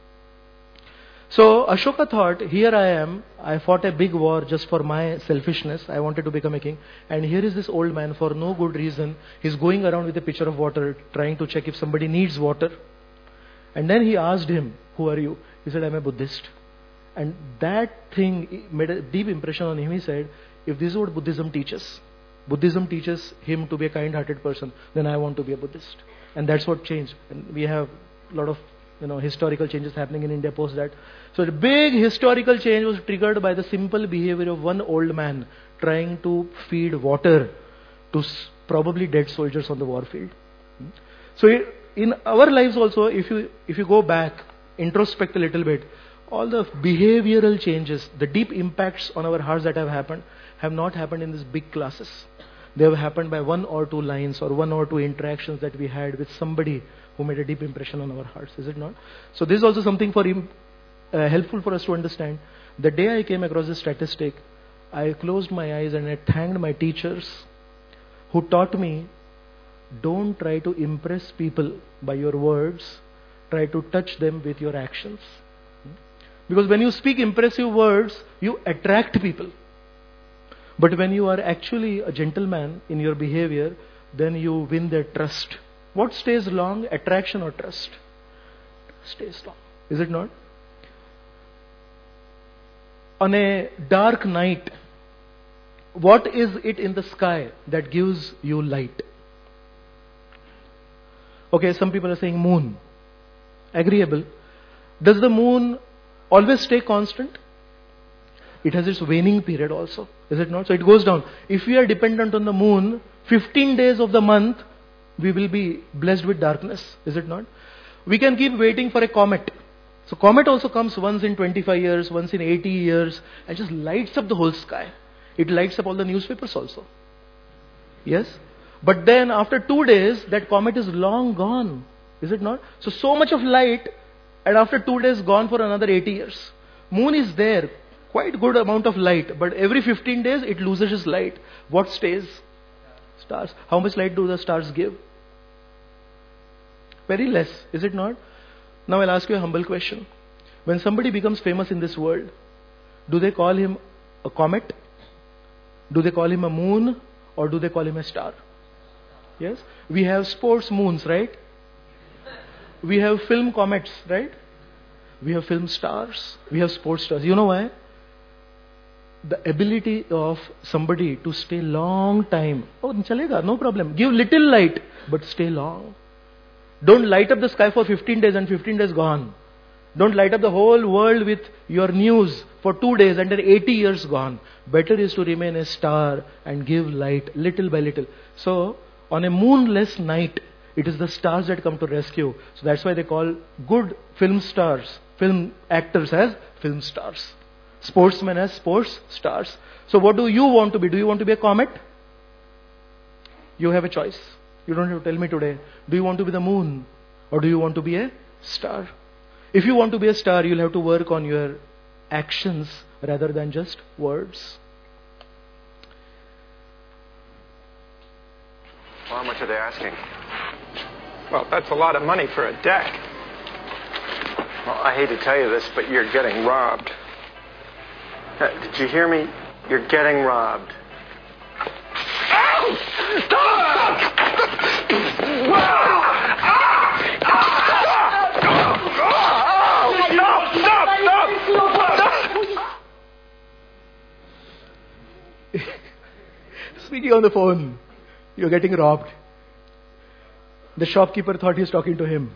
So Ashoka thought, here I am, I fought a big war just for my selfishness, I wanted to become a king, and here is this old man for no good reason, he's going around with a pitcher of water trying to check if somebody needs water. And then he asked him, who are you? He said, I'm a Buddhist. And that thing made a deep impression on him. He said, if this is what Buddhism teaches him to be a kind-hearted person, then I want to be a Buddhist. And that's what changed. And we have a lot of historical changes happening in India post that. So the big historical change was triggered by the simple behavior of one old man trying to feed water to probably dead soldiers on the war field. So in our lives also, if you go back, introspect a little bit, all the behavioral changes, the deep impacts on our hearts that have not happened in these big classes. They have happened by one or two lines or one or two interactions that we had with somebody who made a deep impression on our hearts, is it not? So this is also something for helpful for us to understand. The day I came across this statistic, I closed my eyes and I thanked my teachers who taught me, don't try to impress people by your words, try to touch them with your actions. Because when you speak impressive words, you attract people. But when you are actually a gentleman in your behavior, then you win their trust. What stays long, attraction or trust? Stays long, is it not? On a dark night, what is it in the sky that gives you light? Okay, some people are saying moon. Agreeable. Does the moon always stay constant? It has its waning period also, is it not? So it goes down. If we are dependent on the moon, 15 days of the month, we will be blessed with darkness, is it not? We can keep waiting for a comet. So comet also comes once in 25 years, once in 80 years, and just lights up the whole sky. It lights up all the newspapers also. Yes? But then after 2 days, that comet is long gone. Is it not? So much of light, and after 2 days gone for another 80 years. Moon is there, quite good amount of light, but every 15 days it loses its light. What stays? Stars. How much light do the stars give? Very less, is it not? Now I'll ask you a humble question. When somebody becomes famous in this world, do they call him a comet? Do they call him a moon? Or do they call him a star? Yes? We have sports moons, right? We have film comets, right? We have film stars. We have sports stars. You know why? The ability of somebody to stay long time. Oh, chalega, no problem. Give little light, but stay long. Don't light up the sky for 15 days and 15 days gone. Don't light up the whole world with your news for 2 days and then 80 years gone. Better is to remain a star and give light little by little. So, on a moonless night, it is the stars that come to rescue. So that's why they call good film stars, film actors as film stars. Sportsmen as sports stars. So what do you want to be? Do you want to be a comet? You have a choice. You don't have to tell me today. Do you want to be the moon? Or do you want to be a star? If you want to be a star, you'll have to work on your actions rather than just words. Well, how much are they asking? Well, that's a lot of money for a deck. Well, I hate to tell you this, but you're getting robbed. Did you hear me? You're getting robbed. Speaking on the phone, you're getting robbed. The shopkeeper thought he's talking to him.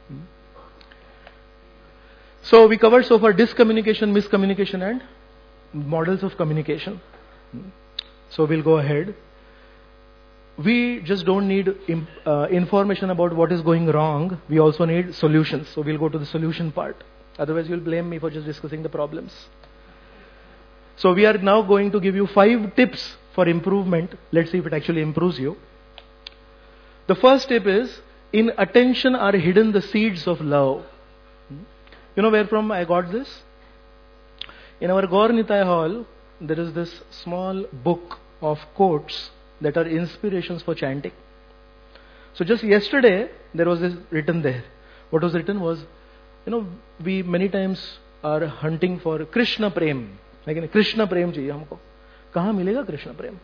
So we covered so far discommunication, miscommunication and models of communication. So we'll go ahead. We just don't need information about what is going wrong. We also need solutions. So we'll go to the solution part. Otherwise you'll blame me for just discussing the problems. So we are now going to give you 5 tips for improvement. Let's see if it actually improves you. The first tip is, in attention are hidden the seeds of love. You know where from I got this? In our Gaur Nitai hall, there is this small book of quotes that are inspirations for chanting. So just yesterday, there was this written there. What was written was, we many times are hunting for Krishna Prem. Like Krishna Prem चाहिए हमको. कहाँ मिलेगा कृष्ण प्रेम?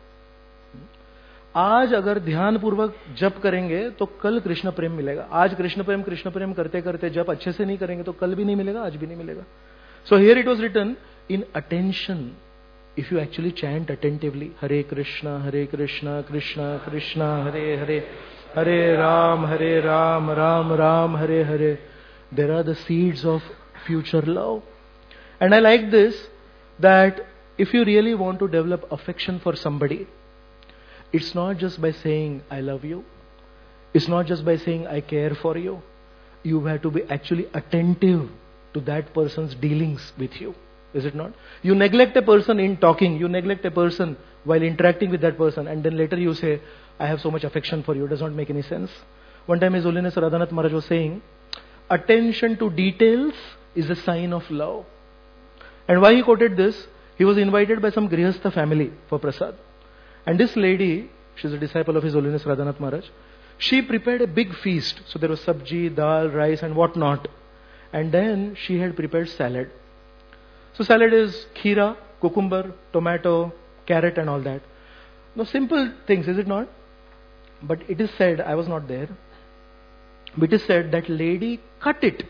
आज अगर ध्यान पूर्वक जप करेंगे तो कल कृष्ण प्रेम मिलेगा. आज कृष्ण प्रेम करते करते जप अच्छे से नहीं करेंगे तो कल भी नहीं मिलेगा, आज भी नहीं मिलेगा. So here it was written, in attention, if you actually chant attentively, Hare Krishna, Krishna Krishna, Hare Hare, Hare Ram, Ram Ram, Hare Hare, there are the seeds of future love. And I like this, that if you really want to develop affection for somebody, it's not just by saying, I love you. It's not just by saying, I care for you. You have to be actually attentive to that person's dealings with you. Is it not? You neglect a person in talking. You neglect a person while interacting with that person. And then later you say, I have so much affection for you. It does not make any sense. One time His Holiness Radhanath Maharaj was saying, attention to details is a sign of love. And why he quoted this? He was invited by some Grihastha family for prasad. And this lady, she's a disciple of His Holiness Radhanath Maharaj, she prepared a big feast. So there was sabji, dal, rice and whatnot. And then she had prepared salad. So salad is kheera, cucumber, tomato, carrot and all that. No, simple things, is it not? But it is said, I was not there, but it is said that lady cut it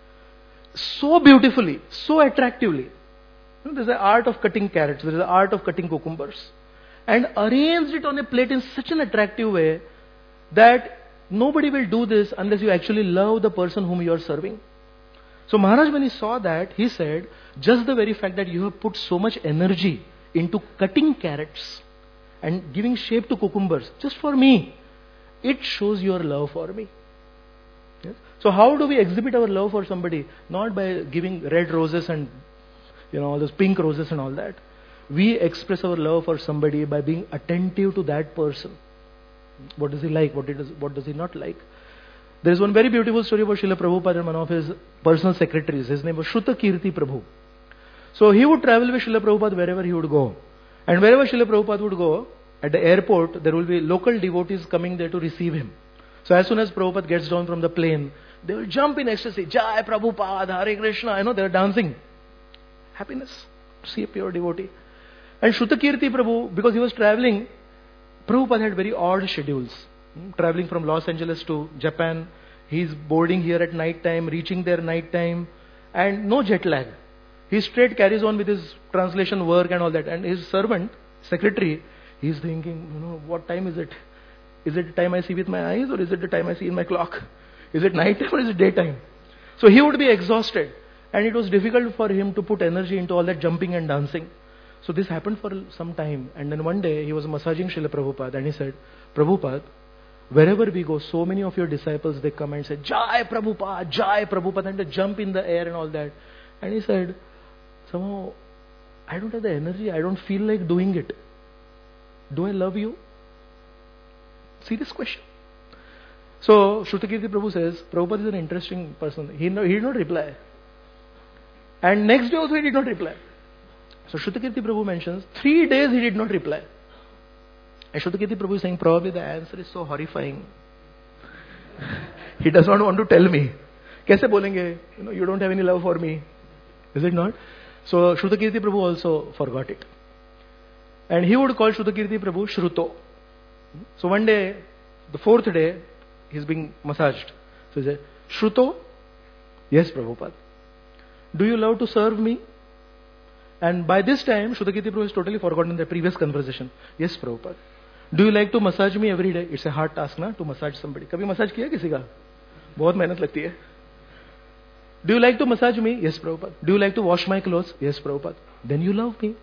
so beautifully, so attractively. There's an art of cutting carrots, there's an art of cutting cucumbers. And arranged it on a plate in such an attractive way that nobody will do this unless you actually love the person whom you are serving. So Maharaj, when he saw that, he said, just the very fact that you have put so much energy into cutting carrots and giving shape to cucumbers, just for me, it shows your love for me. Yes? So how do we exhibit our love for somebody? Not by giving red roses and all those pink roses and all that. We express our love for somebody by being attentive to that person. What does he like? What does he not like? There is one very beautiful story about Srila Prabhupada and one of his personal secretaries. His name was Shrutakirti Prabhu. So he would travel with Srila Prabhupada wherever he would go. And wherever Srila Prabhupada would go, at the airport, there will be local devotees coming there to receive him. So as soon as Prabhupada gets down from the plane, they will jump in ecstasy. Jai Prabhupada, Hare Krishna. They are dancing. Happiness to see a pure devotee. And Shrutakirti Prabhu, because he was traveling, Prabhupada had very odd schedules. Traveling from Los Angeles to Japan, he's boarding here at night time, reaching there night time, and no jet lag. He straight carries on with his translation work and all that. And his servant, secretary, he's thinking, what time is it? Is it the time I see with my eyes, or is it the time I see in my clock? Is it night time or is it daytime? So he would be exhausted, and it was difficult for him to put energy into all that jumping and dancing. So this happened for some time, and then one day he was massaging Srila Prabhupada, and he said, Prabhupada, wherever we go, so many of your disciples, they come and say, Jai Prabhupada, and they jump in the air and all that. And he said, somehow, I don't have the energy, I don't feel like doing it. Do I love you? Serious question. So, Shrutakirti Prabhu says, Prabhupada is an interesting person. He did not reply. And next day also he did not reply. So, Shrutakirti Prabhu mentions, 3 days he did not reply. And Shrutakirti Prabhu is saying, probably the answer is so horrifying. He does not want to tell me. Kaise bolenge? You don't have any love for me. Is it not? So, Shrutakirti Prabhu also forgot it. And he would call Shrutakirti Prabhu Shruto. So one day, the 4th day, he's being massaged. So he said, Shruto? Yes, Prabhupada. Do you love to serve me? And by this time, Shrutakirti Prabhu has totally forgotten the previous conversation. Yes, Prabhupada. Do you like to massage me every day? It's a hard task, na, to massage somebody. Kabhi massage kiya kisi ka? Bahut mehnat lagti hai. Do you like to massage me? Yes, Prabhupada. Do you like to wash my clothes? Yes, Prabhupada. Then you love me.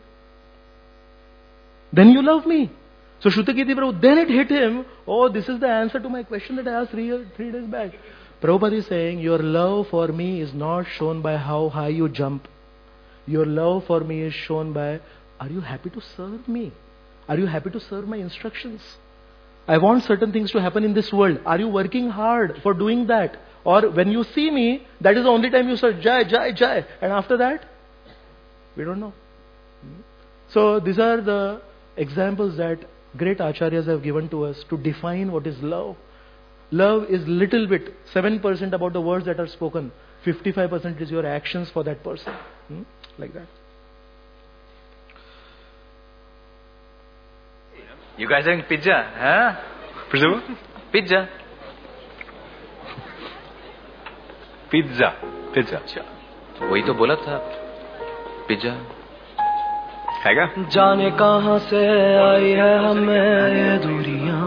Then you love me. So Shrutakirti Prabhu, then it hit him, oh, this is the answer to my question that I asked 3 days back. Prabhupada is saying, your love for me is not shown by how high you jump. Your love for me is shown by, are you happy to serve me? Are you happy to serve my instructions? I want certain things to happen in this world. Are you working hard for doing that? Or when you see me, that is the only time you say, Jai, Jai, Jai. And after that, we don't know. So these are the examples that great acharyas have given to us to define what is love. Love is little bit, 7% about the words that are spoken. 55% is your actions for that person. Like that. You guys having pizza, huh? Prabhu? Pizza. Pizza. अच्छा, वही तो बोला था. Pizza. हैगा? जाने कहाँ से आई है हमें ये दूरियां,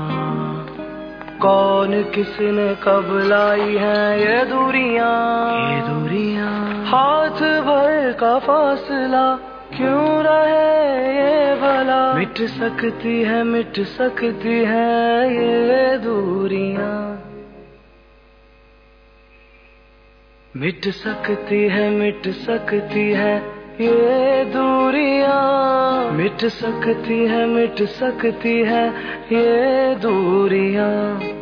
कौन किसने कब लाई है ये दूरियां, हाथ भर का फासला क्यों रहे ये भला, मिट सकती है ये दूरियां, मिट सकती है ये दूरियां, मिट सकती है ये दूरियां.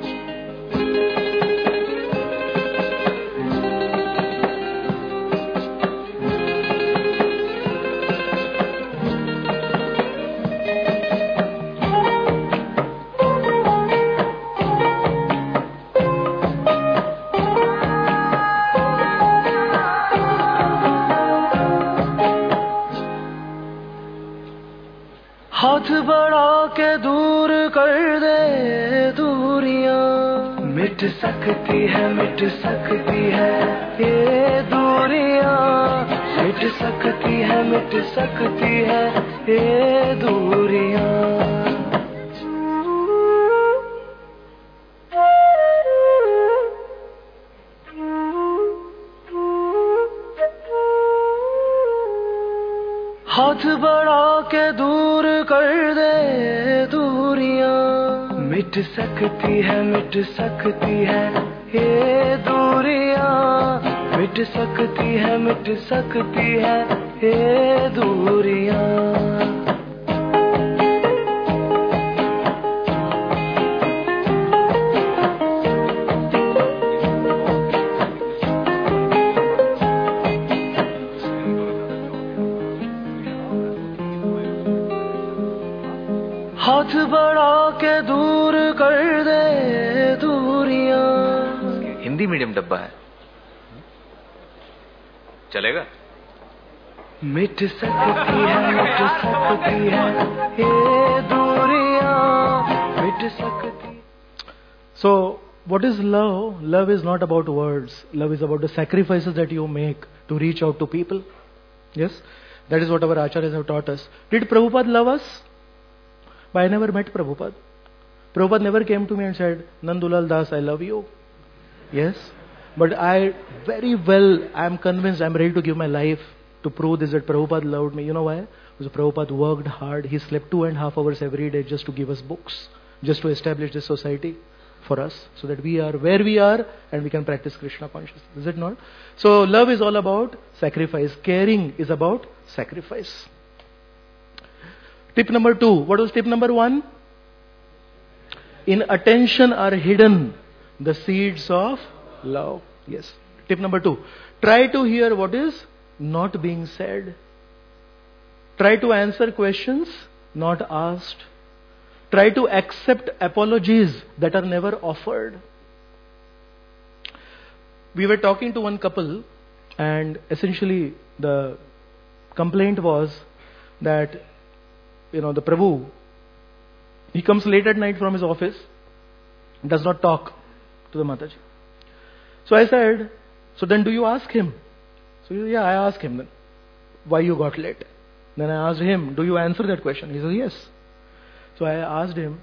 हाथ बढ़ा के दूर कर दे दूरियां, मिट सकती है ये दूरियां, मिट सकती है ये दूरियां. हाथ बढ़ा के दूर कर दे दूरियां, मिट सकती है ये दूरियां, मिट सकती है ये दूरियां. हाथ बढ़ा के दूर कर दे दूरियां. हिंदी मीडियम डब्बा है, चलेगा? मिट सकती है ये दूरियां, मिट सकती. So, what is love? Love is not about words. Love is about the sacrifices that you make to reach out to people. Yes? That is what our acharyas have taught us. Did Prabhupada love us? But I never met Prabhupada. Prabhupada never came to me and said, Nandulal Das, I love you. Yes? But I am convinced, I am ready to give my life to prove this, that Prabhupada loved me. You know why? Because Prabhupada worked hard. He slept 2.5 hours every day just to give us books, just to establish this society for us, so that we are where we are and we can practice Krishna consciousness. Is it not? So love is all about sacrifice. Caring is about sacrifice. Tip number 2. What was tip number 1? In attention are hidden the seeds of love. Yes. Tip number 2. Try to hear what is not being said. Try to answer questions not asked. Try to accept apologies that are never offered. We were talking to one couple, and essentially the complaint was that, the Prabhu, he comes late at night from his office, does not talk to the Mataji. So I said, so then do you ask him? So he said, yeah, I asked him then, why you got late? Then I asked him, do you answer that question? He said, yes. So I asked him,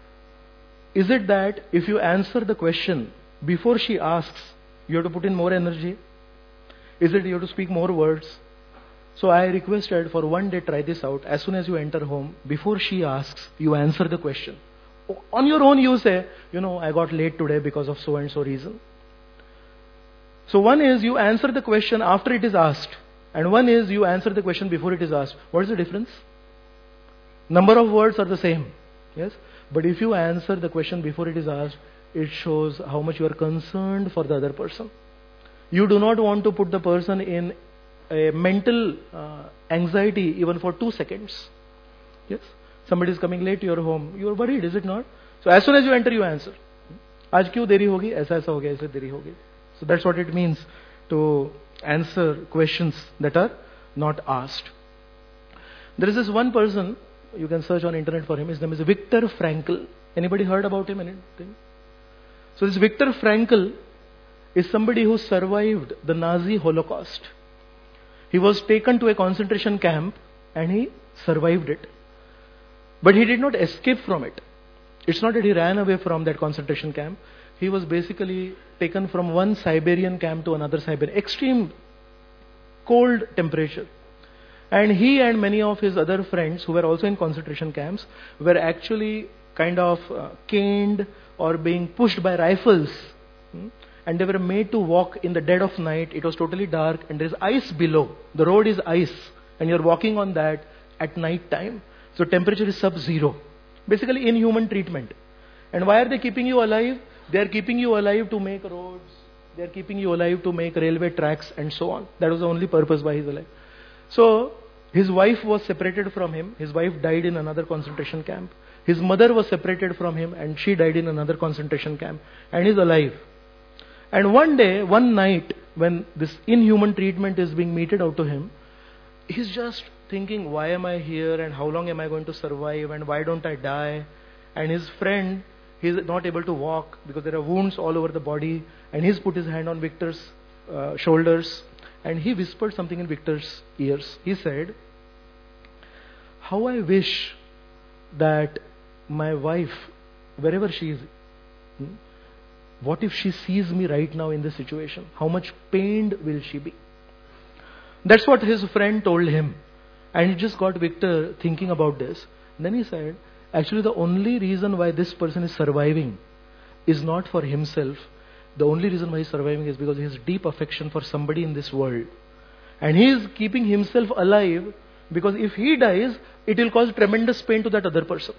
is it that if you answer the question before she asks, you have to put in more energy? Is it you have to speak more words? So I requested for one day, try this out. As soon as you enter home, before she asks, you answer the question. On your own you say, I got late today because of so and so reason. So one is you answer the question after it is asked, and one is you answer the question before it is asked. What is the difference? Number of words are the same, yes? But if you answer the question before it is asked, it shows how much you are concerned for the other person. You do not want to put the person in a mental anxiety even for 2 seconds. Yes? Somebody is coming late to your home. You are worried, is it not? So as soon as you enter, you answer. Aaj kyun deri hogi? Aisa ho gaya, aise deri hogi. So that's what it means to answer questions that are not asked. There is this one person, you can search on internet for him. His name is Viktor Frankl. Anybody heard about him? Anything? So this Viktor Frankl is somebody who survived the Nazi Holocaust. He was taken to a concentration camp and he survived it. But he did not escape from it. It's not that he ran away from that concentration camp. He was basically taken from one Siberian camp to another Siberian. Extreme cold temperature. And he and many of his other friends who were also in concentration camps were actually kind of caned or being pushed by rifles. And they were made to walk in the dead of night. It was totally dark and there is ice below. The road is ice and you're walking on that at night time. So temperature is sub-zero. Basically inhuman treatment. And why are they keeping you alive? They are keeping you alive to make roads. They are keeping you alive to make railway tracks and so on. That was the only purpose why he's alive. So his wife was separated from him. His wife died in another concentration camp. His mother was separated from him and she died in another concentration camp. And he's alive. And one day, one night, when this inhuman treatment is being meted out to him, he's just thinking, why am I here and how long am I going to survive and why don't I die? And his friend, he's not able to walk because there are wounds all over the body, and he's put his hand on Victor's shoulders and he whispered something in Victor's ears. He said, how I wish that my wife, wherever she is, what if she sees me right now in this situation? How much pained will she be? That's what his friend told him. And he just got Victor thinking about this. And then he said, actually the only reason why this person is surviving is not for himself. The only reason why he's surviving is because he has deep affection for somebody in this world. And he is keeping himself alive because if he dies, it will cause tremendous pain to that other person.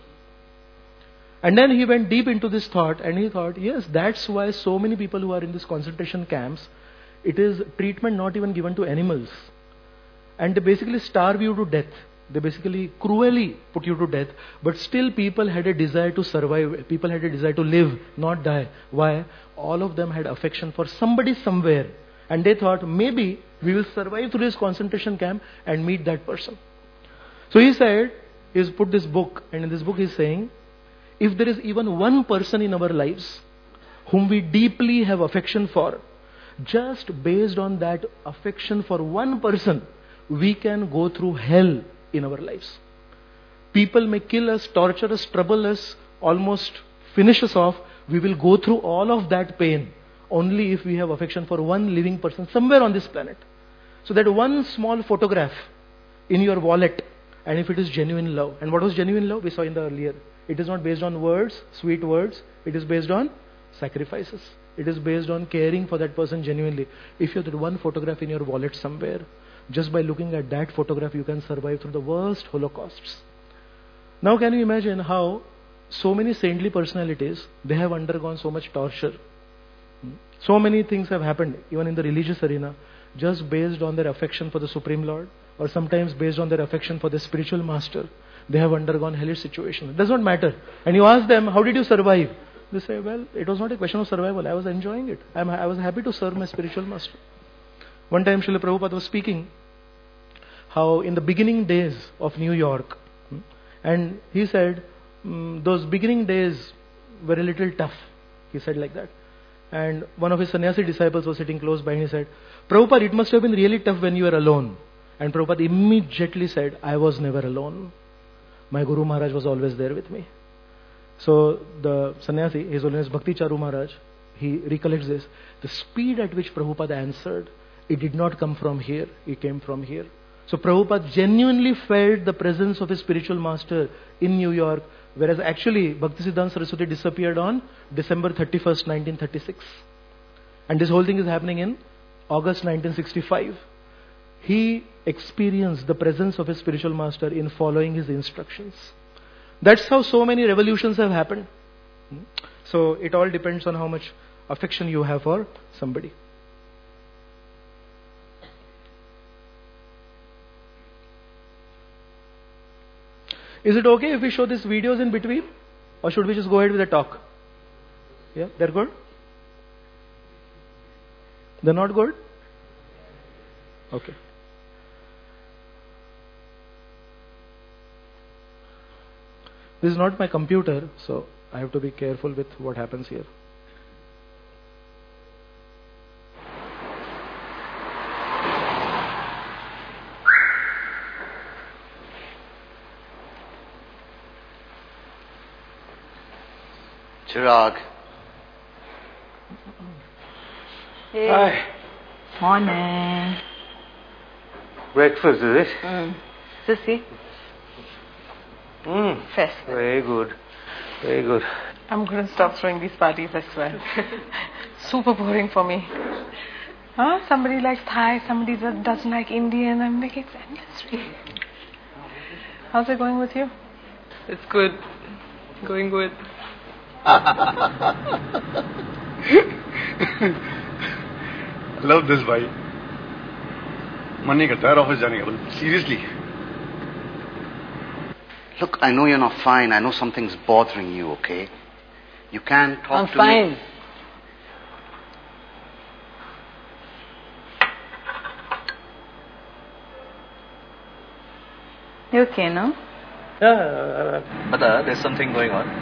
And then he went deep into this thought and he thought, yes, that's why so many people who are in these concentration camps, it is treatment not even given to animals. And they basically starve you to death. They basically cruelly put you to death, but still people had a desire to survive. People had a desire to live, not die. Why? All of them had affection for somebody somewhere. And they thought, maybe we will survive through this concentration camp and meet that person. So he said, he's put this book, and in this book he's saying, if there is even one person in our lives whom we deeply have affection for, just based on that affection for one person, we can go through hell in our lives. People may kill us, torture us, trouble us, almost finish us off. We will go through all of that pain only if we have affection for one living person somewhere on this planet. So that one small photograph in your wallet, and if it is genuine love. And what was genuine love? We saw in the earlier. It is not based on words, sweet words. It is based on sacrifices. It is based on caring for that person genuinely. If you have that one photograph in your wallet somewhere, just by looking at that photograph, you can survive through the worst holocausts. Now can you imagine how so many saintly personalities, they have undergone so much torture. So many things have happened, even in the religious arena, just based on their affection for the Supreme Lord, or sometimes based on their affection for the spiritual master. They have undergone hellish situations. It does not matter. And you ask them, how did you survive? They say, well, it was not a question of survival. I was enjoying it. I was happy to serve my spiritual master. One time Srila Prabhupada was speaking how in the beginning days of New York, and he said, those beginning days were a little tough. He said like that. And one of his sannyasi disciples was sitting close by and he said, Prabhupada, it must have been really tough when you were alone. And Prabhupada immediately said, I was never alone. My Guru Maharaj was always there with me. So the sannyasi, His Holiness Bhakti Charu Maharaj, he recollects this. The speed at which Prabhupada answered, it did not come from here, it came from here. So Prabhupada genuinely felt the presence of his spiritual master in New York, whereas actually Bhaktisiddhanta Saraswati disappeared on December 31st, 1936. And this whole thing is happening in August 1965. He experienced the presence of his spiritual master in following his instructions. That's how so many revolutions have happened. So it all depends on how much affection you have for somebody. Is it okay if we show these videos in between? Or should we just go ahead with the talk? Yeah, they're good? They're not good? Okay. This is not my computer, so I have to be careful with what happens here. Chirag. Hey. Hi. Morning. Breakfast, is it? Sissy. Fest. Very good. Very good. I'm going to stop throwing these parties as well. Super boring for me. Huh? Somebody likes Thai, somebody doesn't like Indian. I'm like, it's endless. How's it going with you? It's good. Going good. Love this bhai. मन नहीं करता है office जाने का, but seriously. Look, I know you're not fine. I know something's bothering you, okay? You can talk I'm to fine. me. You okay, no? But there's something going on.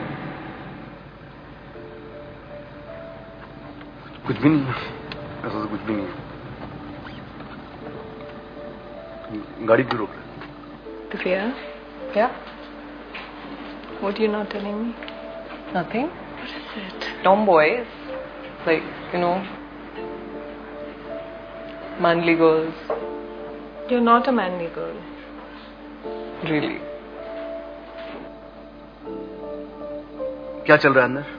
कुछ भी नहीं, ऐसा तो कुछ भी नहीं. गाड़ी क्यों रोक रहे? The fear? Yeah? What are you not telling me? Nothing? What is it? Tomboys. Like, you know, manly girls. You're not a manly girl. Really. क्या चल रहा है अंदर?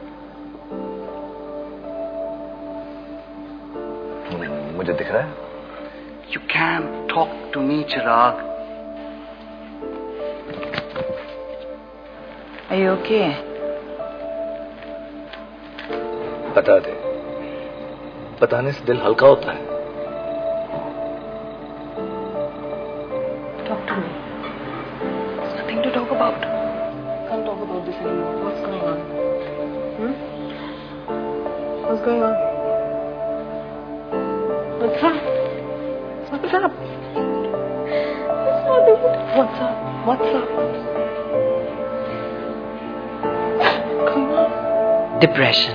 मुझे दिख रहा है? You can talk to me, Chirag. Are you okay? बता दे. बताने से दिल हल्का होता है. Talk to me. about? Can't talk about this anymore. What's going on? What's going on? What's up? What's up? What's up? What's up? Come on. Depression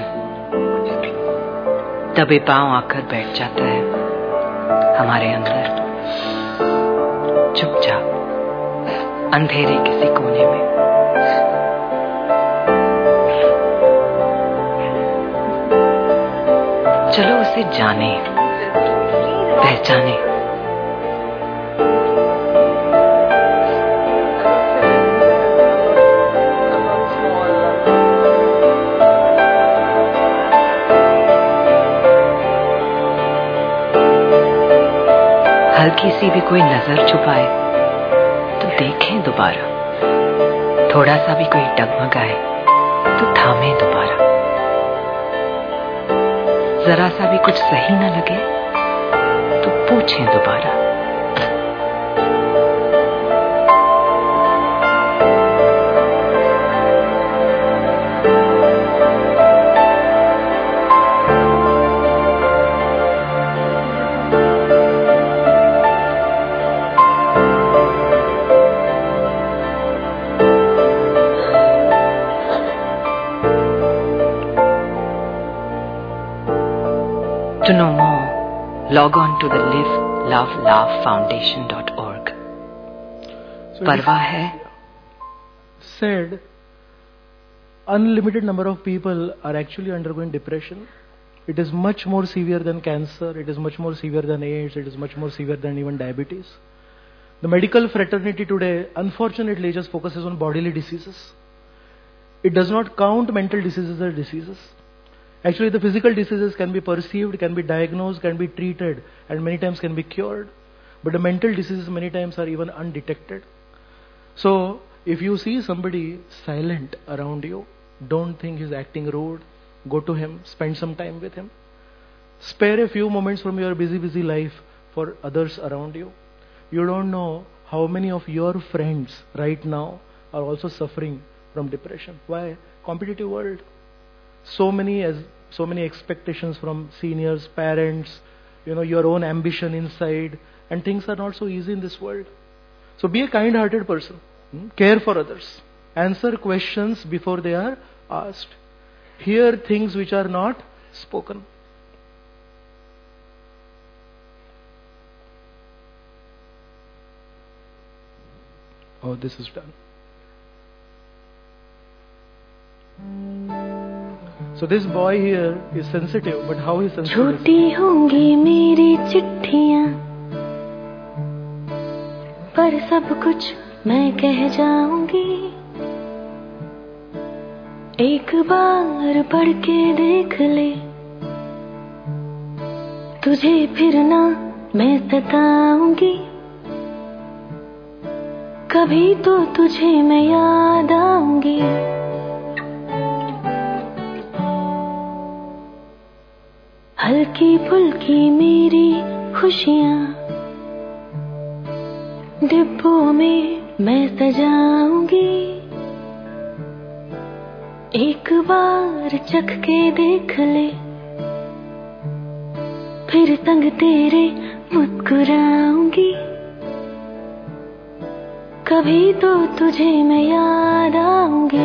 दबे पांव आकर बैठ जाता है हमारे अंदर, चुपचाप अंधेरे किसी कोने में। चलो उसे जाने, पहचाने। हल्की सी भी कोई नजर छुपाए तो देखें दोबारा, थोड़ा सा भी कोई डगमगाए तो थामे दोबारा, जरा सा भी कुछ सही न लगे तो पूछें दोबारा। To know more, log on to the livelovelaughfoundation.org. Parwa hai said unlimited number of people are actually undergoing depression. It is much more severe than cancer, it is much more severe than AIDS, it is much more severe than even diabetes. The medical fraternity today unfortunately just focuses on bodily diseases. It does not count mental diseases as diseases. Actually, the physical diseases can be perceived, can be diagnosed, can be treated, and many times can be cured. But the mental diseases many times are even undetected. So, if you see somebody silent around you, don't think he's acting rude. Go to him, spend some time with him. Spare a few moments from your busy life for others around you. You don't know how many of your friends right now are also suffering from depression. Why? Competitive world. So many expectations from seniors, parents, your own ambition inside, and things are not so easy in this world. So be a kind-hearted person. Care for others. Answer questions before they are asked. Hear things which are not spoken. Oh, this is done. So this boy here is sensitive, but how is sensitive? छोटी होंगी मेरी चिट्ठियां, पर सब कुछ मैं कह जाऊंगी। एक बार पढ़ के देख ले, तुझे फिर ना मैं सताऊंगी। कभी तो तुझे मैं याद आऊंगी। हल्की फुल्की मेरी खुशियां, डिब्बों में मैं सजाऊंगी। एक बार चख के देख ले, फिर संग तेरे मुस्कुराऊंगी। कभी तो तुझे मैं याद आऊंगी।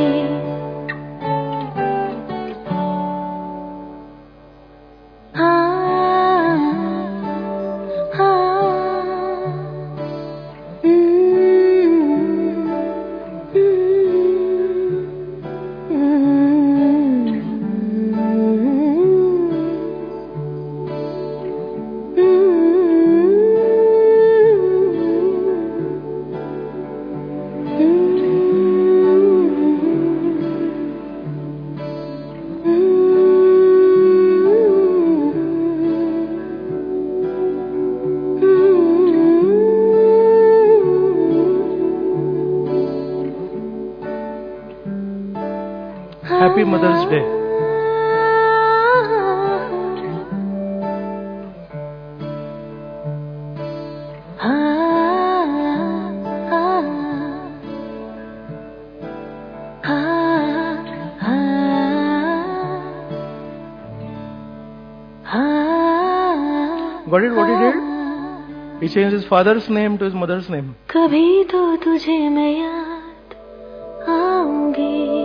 Happy Mother's Day. Got it? What he did? He changed his father's name to his mother's name. कभी तो तुझे मैं याद आऊंगी.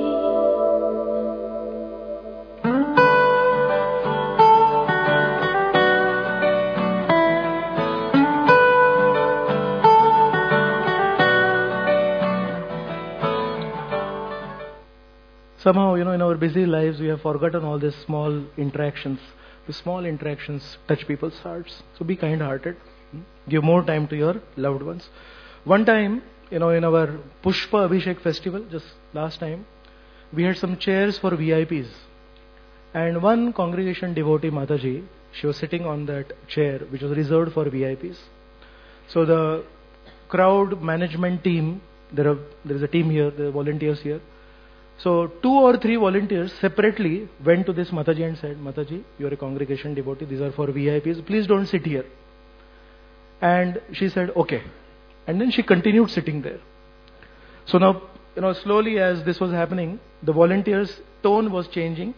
Somehow, in our busy lives, we have forgotten all these small interactions. The small interactions touch people's hearts. So be kind-hearted. Give more time to your loved ones. One time, in our Pushpa Abhishek festival, just last time, we had some chairs for VIPs. And one congregation devotee, Mataji, she was sitting on that chair, which was reserved for VIPs. So the crowd management team, there is a team here, there are volunteers here. So 2 or 3 volunteers separately went to this Mataji and said, Mataji, you are a congregation devotee, these are for VIPs, please don't sit here. And she said, okay. And then she continued sitting there. So now, slowly as this was happening, the volunteer's tone was changing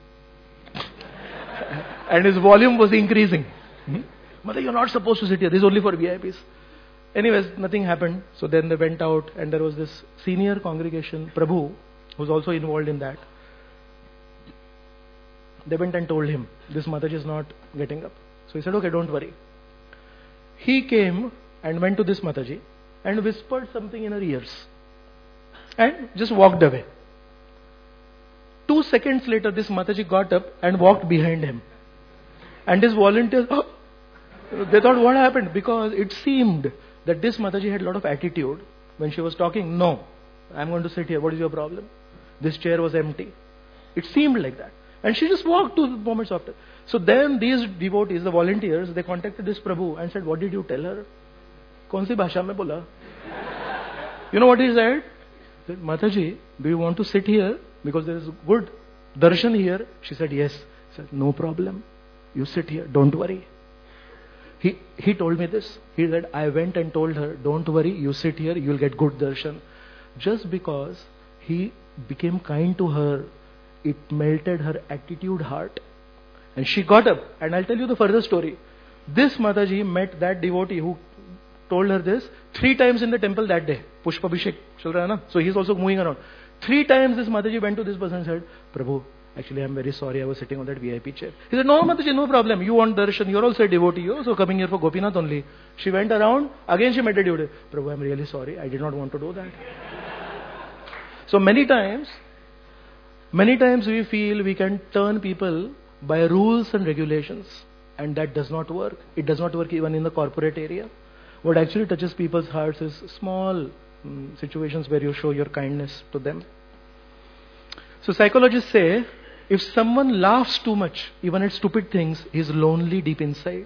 and his volume was increasing. Mataji, you're not supposed to sit here, this is only for VIPs. Anyways, nothing happened. So then they went out and there was this senior congregation, Prabhu, who was also involved in that. They went and told him, this Mataji is not getting up. So he said, okay, don't worry. He came and went to this Mataji and whispered something in her ears and just walked away. 2 seconds later, this Mataji got up and walked behind him. And his volunteers, they thought, what happened? Because it seemed that this Mataji had a lot of attitude. When she was talking, no, I'm going to sit here. What is your problem? This chair was empty. It seemed like that. And she just walked 2 moments after. So then these devotees, the volunteers, they contacted this Prabhu and said, what did you tell her? Kaun si bhasha mein bola? You know what he said? He said, Mataji, do you want to sit here? Because there is good darshan here. She said, yes. He said, no problem. You sit here. Don't worry. He told me this. He said, I went and told her, don't worry, you sit here, you'll get good darshan. Just because he became kind to her, it melted her attitude heart. And she got up. And I'll tell you the further story. This Mataji met that devotee who told her this 3 times in the temple that day. Pushpa Abhishek chal raha hai na? So he's also moving around. 3 times this Mataji went to this person and said, Prabhu, actually I'm very sorry, I was sitting on that VIP chair. He said, no Mataji, no problem. You want darshan, you're also a devotee, you're also coming here for Gopinath only. She went around, again she met a devotee. Prabhu, I'm really sorry, I did not want to do that. So many times we feel we can turn people by rules and regulations, and that does not work. It does not work even in the corporate area. What actually touches people's hearts is small situations where you show your kindness to them. So psychologists say, if someone laughs too much, even at stupid things, he is lonely deep inside.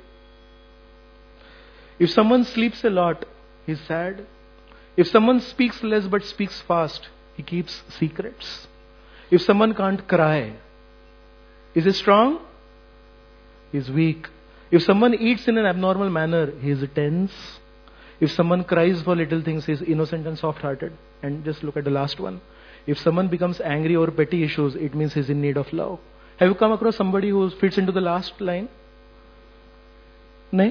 If someone sleeps a lot, he is sad. If someone speaks less but speaks fast, he keeps secrets. If someone can't cry, is he strong? He is weak. If someone eats in an abnormal manner, he is tense. If someone cries for little things, he is innocent and soft-hearted. And just look at the last one. If someone becomes angry over petty issues, it means he is in need of love. Have you come across somebody who fits into the last line? No?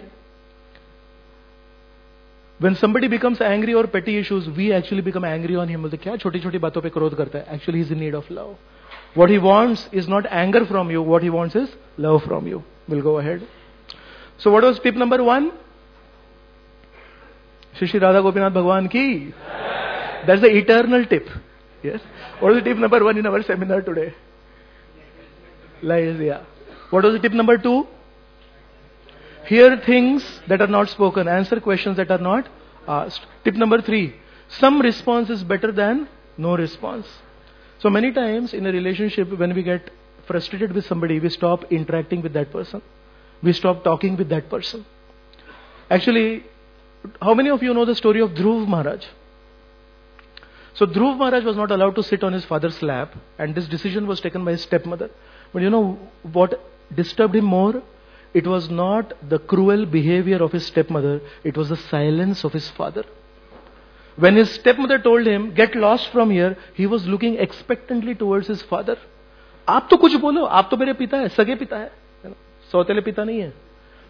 When somebody becomes angry over petty issues, we actually become angry on him. Bolte, kya choti-choti baaton pe krodh karta hai? Actually, he is in need of love. What he wants is not anger from you. What he wants is love from you. We'll go ahead. So what was tip number 1? Shri Radha Gopinath Bhagwan ki. That's the eternal tip. Yes. What was the tip number 1 in our seminar today? Lies, yeah. What was the tip number 2? Hear things that are not spoken. Answer questions that are not asked. Tip number 3. Some response is better than no response. So many times in a relationship, when we get frustrated with somebody, we stop interacting with that person. We stop talking with that person. Actually, how many of you know the story of Dhruv Maharaj? So Dhruv Maharaj was not allowed to sit on his father's lap, and this decision was taken by his stepmother. But you know what disturbed him more? It was not the cruel behavior of his stepmother, it was the silence of his father. When his stepmother told him, get lost from here, he was looking expectantly towards his father. आप तो कुछ बोलो, आप तो मेरे पिता है, सगे पिता है, सौतेले पिता नहीं है.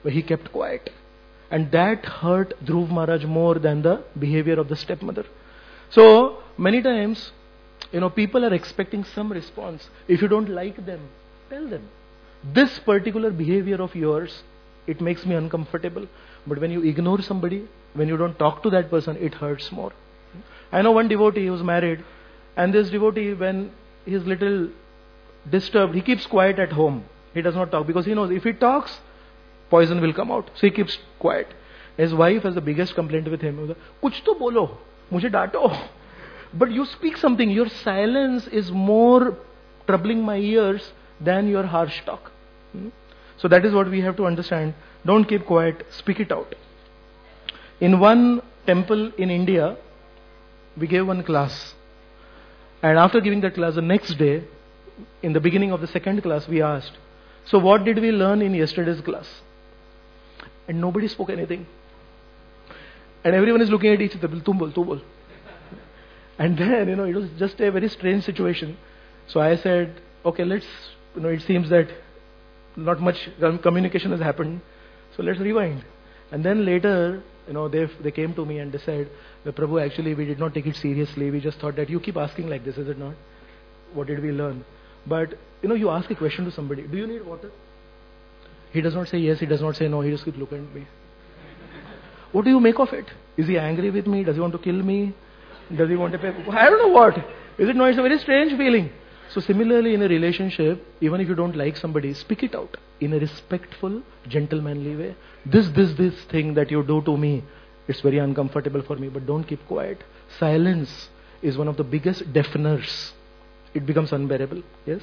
where he kept quiet. And that hurt Dhruv Maharaj more than the behavior of the stepmother. So, many times, people are expecting some response. If you don't like them, tell them. This particular behavior of yours, it makes me uncomfortable. But when you ignore somebody, when you don't talk to that person, it hurts more. I know one devotee who was married, and this devotee, when he is little disturbed, he keeps quiet at home. He does not talk because he knows if he talks, poison will come out. So he keeps quiet. His wife has the biggest complaint with him. Kuch to bolo, mujhe daato. But you speak something. Your silence is more troubling my ears than your harsh talk. So that is what we have to understand. Don't keep quiet. Speak it out. In one temple in India, we gave one class. And after giving that class, the next day, in the beginning of the second class, we asked, so what did we learn in yesterday's class? And nobody spoke anything. And everyone is looking at each other, tum bol. And then, it was just a very strange situation. So I said, okay, let's, it seems that not much communication has happened. So let's rewind. And then later, they came to me and they said, Prabhu, actually we did not take it seriously. We just thought that you keep asking like this, is it not? What did we learn? But, you ask a question to somebody, do you need water? He does not say yes, he does not say no, he just keeps looking at me. What do you make of it? Is he angry with me? Does he want to kill me? Does he want to pay? I don't know what. Is it not? It's a very strange feeling. So similarly in a relationship, even if you don't like somebody, speak it out in a respectful, gentlemanly way. This thing that you do to me, it's very uncomfortable for me, but don't keep quiet. Silence is one of the biggest deafeners. It becomes unbearable. Yes?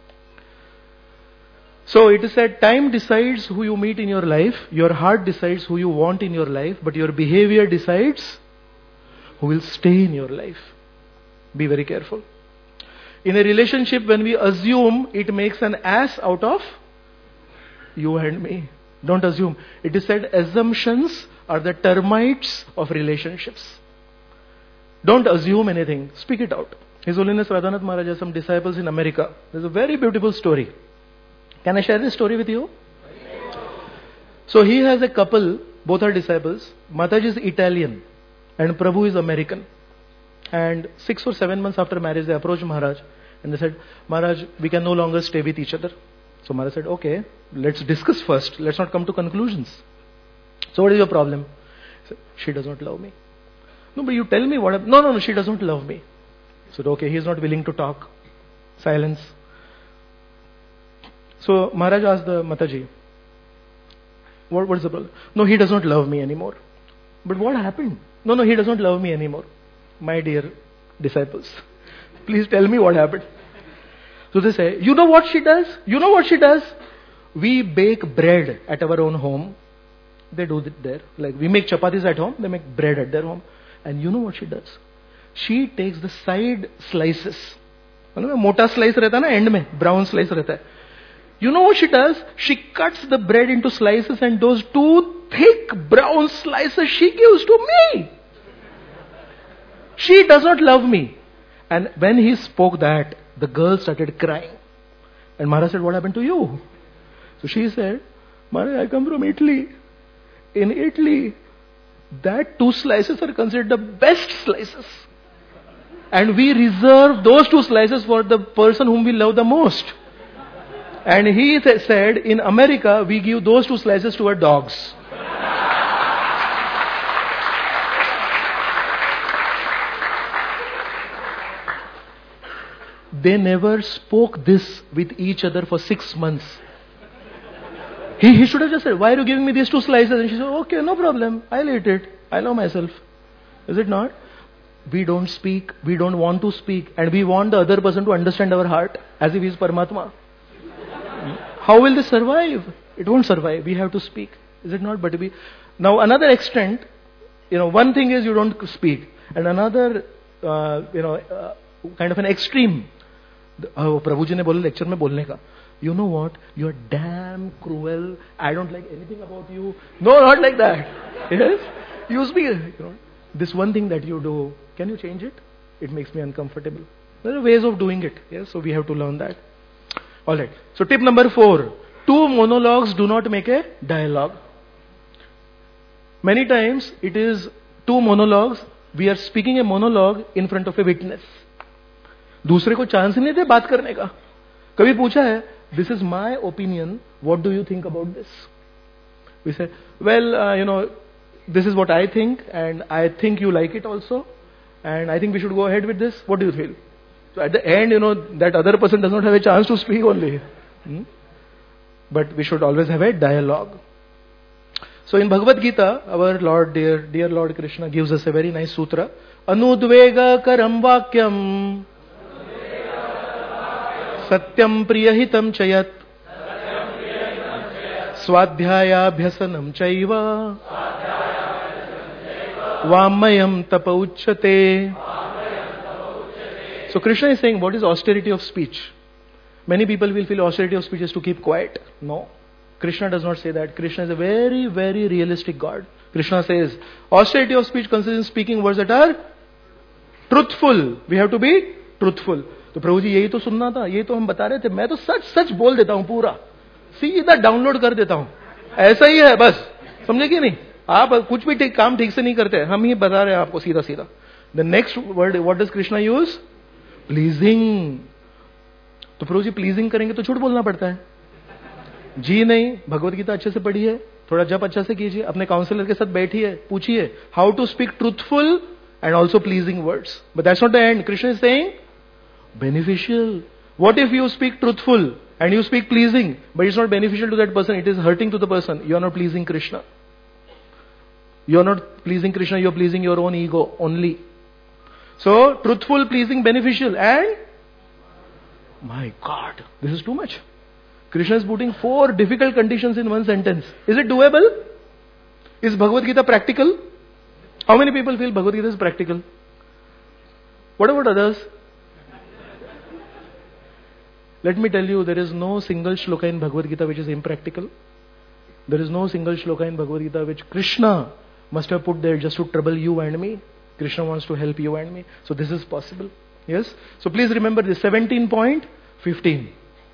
So it is said, time decides who you meet in your life, your heart decides who you want in your life, but your behavior decides who will stay in your life. Be very careful. In a relationship, when we assume, it makes an ass out of you and me. Don't assume. It is said, assumptions are the termites of relationships. Don't assume anything. Speak it out. His Holiness Radhanath Maharaj has some disciples in America. There's a very beautiful story. Can I share this story with you? So he has a couple, both are disciples. Mataji is Italian and Prabhu is American. And 6 or 7 months after marriage, they approached Maharaj and they said, Maharaj, we can no longer stay with each other. So Maharaj said, okay, let's discuss first. Let's not come to conclusions. So what is your problem? He said, she does not love me. No, but you tell me what happened. No, she doesn't love me. So okay, he is not willing to talk. Silence. So Maharaj asked the Mataji, what is the problem? No, he does not love me anymore. But what happened? No, he does not love me anymore. My dear disciples, please tell me what happened. So they say, you know what she does? You know what she does? We bake bread at our own home. They do it there. Like we make chapatis at home, they make bread at their home. And you know what she does? She takes the side slices. Mota slice rehta na end mein, brown slice rehta hai. You know what she does? She cuts the bread into slices and those 2 thick brown slices she gives to me. She does not love me. And when he spoke that, the girl started crying. And Maharaj said, what happened to you? So she said, Maharaj, I come from Italy. In Italy, that 2 slices are considered the best slices. And we reserve those 2 slices for the person whom we love the most. And he said, in America, we give those 2 slices to our dogs. They never spoke this with each other for 6 months. He should have just said, why are you giving me these 2 slices? And she said, okay, no problem. I'll eat it. I love myself. Is it not? We don't speak. We don't want to speak. And we want the other person to understand our heart as if he is Paramatma. How will they survive? It won't survive. We have to speak. Is it not? But now another extent, one thing is you don't speak. And another, kind of an extreme. Prabhuji ne bola lecture mein bolne ka. You know what? You are damn cruel. I don't like anything about you. No, not like that. Yes? You speak. This one thing that you do, can you change it? It makes me uncomfortable. There are ways of doing it. Yes? So we have to learn that. Alright. So tip number 4. 2 monologues do not make a dialogue. Many times it is two monologues. We are speaking a monologue in front of a witness. दूसरे को chance नहीं दे बात करने का. कभी पूछा है, this is my opinion, what do you think about this? We say, well, this is what I think, and I think you like it also, and I think we should go ahead with this. What do you feel? So at the end, that other person does not have a chance to speak only. But we should always have a dialogue. So in Bhagavad Gita, our Lord, dear Lord Krishna gives us a very nice sutra. Anudvega karam vakyam satyam priyahitam chayat swadhyayabhyasanam chaiva vamayam tapa uchyate. So Krishna is saying, what is austerity of speech? Many people will feel austerity of speech is to keep quiet. No. Krishna does not say that. Krishna is a very, very realistic God. Krishna says, austerity of speech consists in speaking words that are truthful. We have to be truthful. तो प्रभु जी यही तो सुनना था, यही तो हम बता रहे थे. मैं तो सच सच बोल देता हूं पूरा, सीधा डाउनलोड कर देता हूं. ऐसा ही है बस, समझे कि नहीं? आप कुछ भी काम ठीक से नहीं करते, हम ही बता रहे हैं आपको सीधा सीधा. The next word, what does Krishna use? Pleasing. तो प्रभु जी प्लीजिंग करेंगे तो झूठ बोलना पड़ता है जी. नहीं, भगवत गीता अच्छे से पढ़िए, थोड़ा जप अच्छा से कीजिए, अपने काउंसलर के साथ बैठिए, पूछिए how to speak truthful and also pleasing words. But that's not the end. Krishna is saying beneficial. What if you speak truthful and you speak pleasing, but it's not beneficial to that person, it is hurting to the person, you are not pleasing Krishna. You are not pleasing Krishna, you are pleasing your own ego only. So, truthful, pleasing, beneficial, and my God, this is too much. Krishna is putting 4 difficult conditions in one sentence. Is it doable? Is Bhagavad Gita practical? How many people feel Bhagavad Gita is practical? What about others? Let me tell you, there is no single shloka in Bhagavad Gita which is impractical. There is no single shloka in Bhagavad Gita which Krishna must have put there just to trouble you and me. Krishna wants to help you and me. So this is possible. Yes? So please remember this 17.15.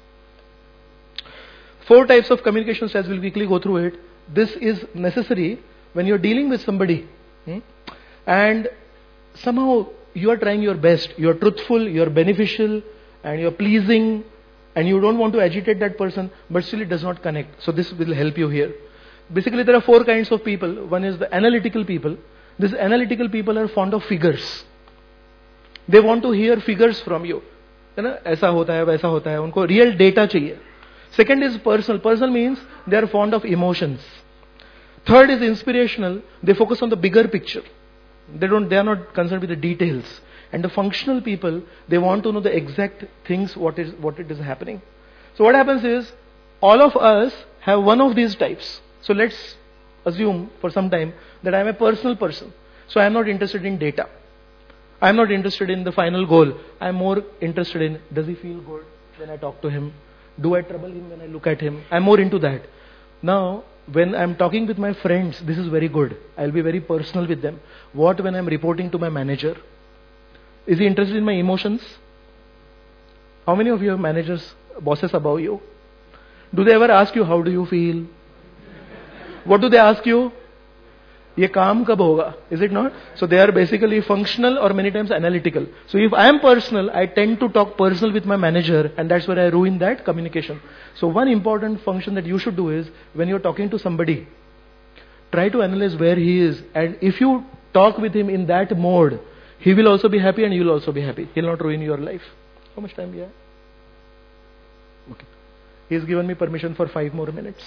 4 types of communication styles. We'll quickly go through it. This is necessary when you're dealing with somebody. And somehow you are trying your best. You're truthful, you're beneficial, and you're pleasing, and you don't want to agitate that person, but still it does not connect. So this will help you here. Basically, there are 4 kinds of people. One is the analytical people. These analytical people are fond of figures. They want to hear figures from you. है ना, ऐसा होता है, वैसा होता है. उनको real data चाहिए. Second is personal. Personal means they are fond of emotions. Third is inspirational. They focus on the bigger picture. They are not concerned with the details. And the functional people, they want to know the exact things, what it is happening. So what happens is, all of us have one of these types. So let's assume for some time that I am a personal person. So I am not interested in data. I am not interested in the final goal. I am more interested in, does he feel good when I talk to him? Do I trouble him when I look at him? I am more into that. Now, when I am talking with my friends, this is very good. I will be very personal with them. What when I am reporting to my manager? Is he interested in my emotions? How many of you have managers, bosses above you? Do they ever ask you, how do you feel? What do they ask you? Ye kaam kab hoga? Is it not? So they are basically functional or many times analytical. So if I am personal, I tend to talk personal with my manager, and that's where I ruin that communication. So one important function that you should do is, when you're talking to somebody, try to analyze where he is, and if you talk with him in that mode, he will also be happy and you will also be happy. He will not ruin your life. How much time do you have? Okay. He has given me permission for 5 more minutes.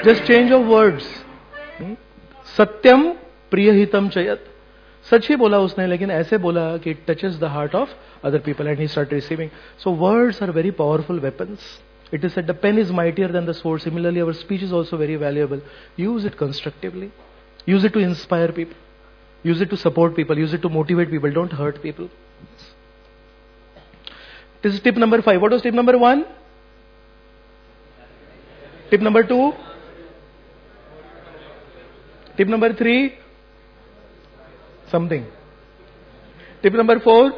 Just change of words. Satyam priyahitam chayat. सच ही बोला उसने, लेकिन ऐसे बोला कि it touches the heart of other people and he started receiving. So words are very powerful weapons. It is said the pen is mightier than the sword. Similarly, our speech is also very valuable. Use it constructively. Use it to inspire people. Use it to support people. Use it to motivate people. Don't hurt people. This is tip number 5. What was tip number 1? Tip number 2? Tip number 3? Something. Tip number 4?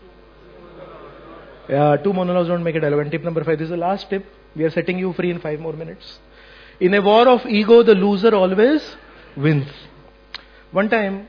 Yeah, 2 monologues don't make it relevant. Tip number 5. This is the last tip. We are setting you free in 5 more minutes. In a war of ego, the loser always wins. One time,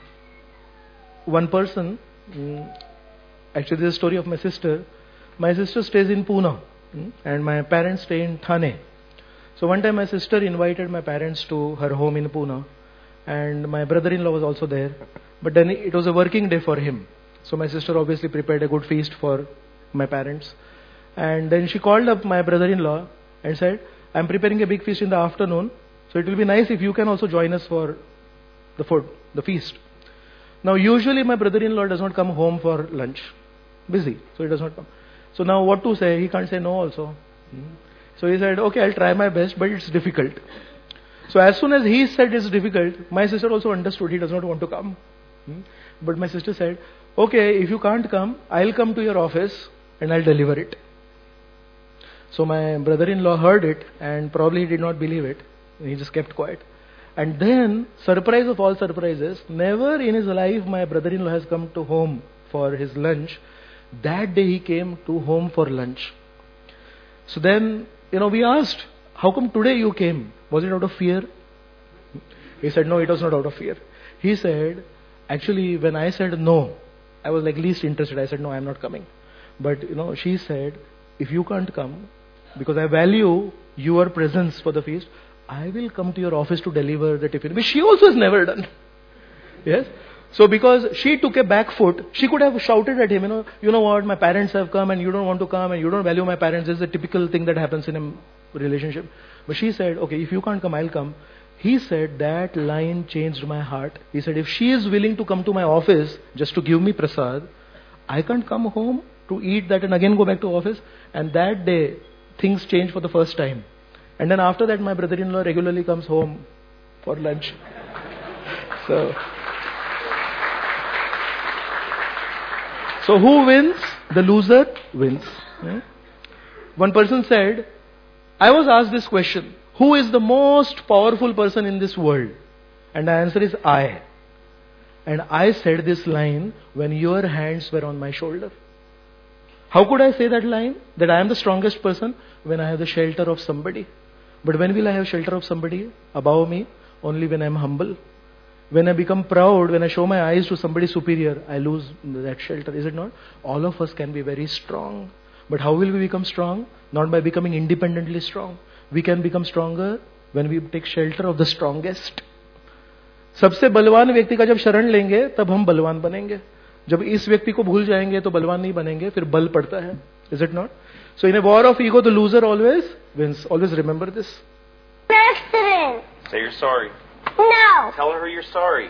one person, actually this is a story of my sister. My sister stays in Pune and my parents stay in Thane. So one time my sister invited my parents to her home in Pune and my brother-in-law was also there. But then it was a working day for him. So my sister obviously prepared a good feast for my parents. And then she called up my brother-in-law and said, I'm preparing a big feast in the afternoon. So it will be nice if you can also join us for the food, the feast. Now usually my brother-in-law does not come home for lunch. Busy, so he does not come. So now what to say? He can't say no also. So he said, okay, I'll try my best, but it's difficult. So as soon as he said it's difficult, my sister also understood he does not want to come. But my sister said, okay, if you can't come, I'll come to your office and I'll deliver it. So my brother-in-law heard it and probably did not believe it. He just kept quiet. And then, surprise of all surprises, never in his life my brother-in-law has come to home for his lunch. That day he came to home for lunch. So then, we asked, how come today you came? Was it out of fear? He said, no, it was not out of fear. He said, actually, when I said no, I was like least interested. I said, no, I am not coming. But, she said, if you can't come, because I value your presence for the feast, I will come to your office to deliver the tiffin, which she also has never done. Yes? So because she took a back foot, she could have shouted at him, you know what, my parents have come and you don't want to come and you don't value my parents. This is a typical thing that happens in a relationship. But she said, okay, if you can't come, I'll come. He said, that line changed my heart. He said, if she is willing to come to my office just to give me prasad, I can't come home to eat that and again go back to office. And that day, things changed for the first time. And then after that, my brother-in-law regularly comes home for lunch. So who wins? The loser wins. One person said, I was asked this question, who is the most powerful person in this world? And the answer is I. And I said this line when your hands were on my shoulder. How could I say that line? That I am the strongest person? When I have the shelter of somebody. But when will I have shelter of somebody above me? Only when I am humble. When I become proud, when I show my eyes to somebody superior, I lose that shelter, is it not? All of us can be very strong. But how will we become strong? Not by becoming independently strong. We can become stronger when we take shelter of the strongest. सबसे बलवान व्यक्ति का जब शरण लेंगे तब हम बलवान बनेंगे. जब इस व्यक्ति को भूल जाएंगे तो बलवान नहीं बनेंगे, फिर बल पड़ता है. Is it not? So in a war of ego, the loser always wins. Always remember this. Accident. Say you're sorry. No. Tell her you're sorry.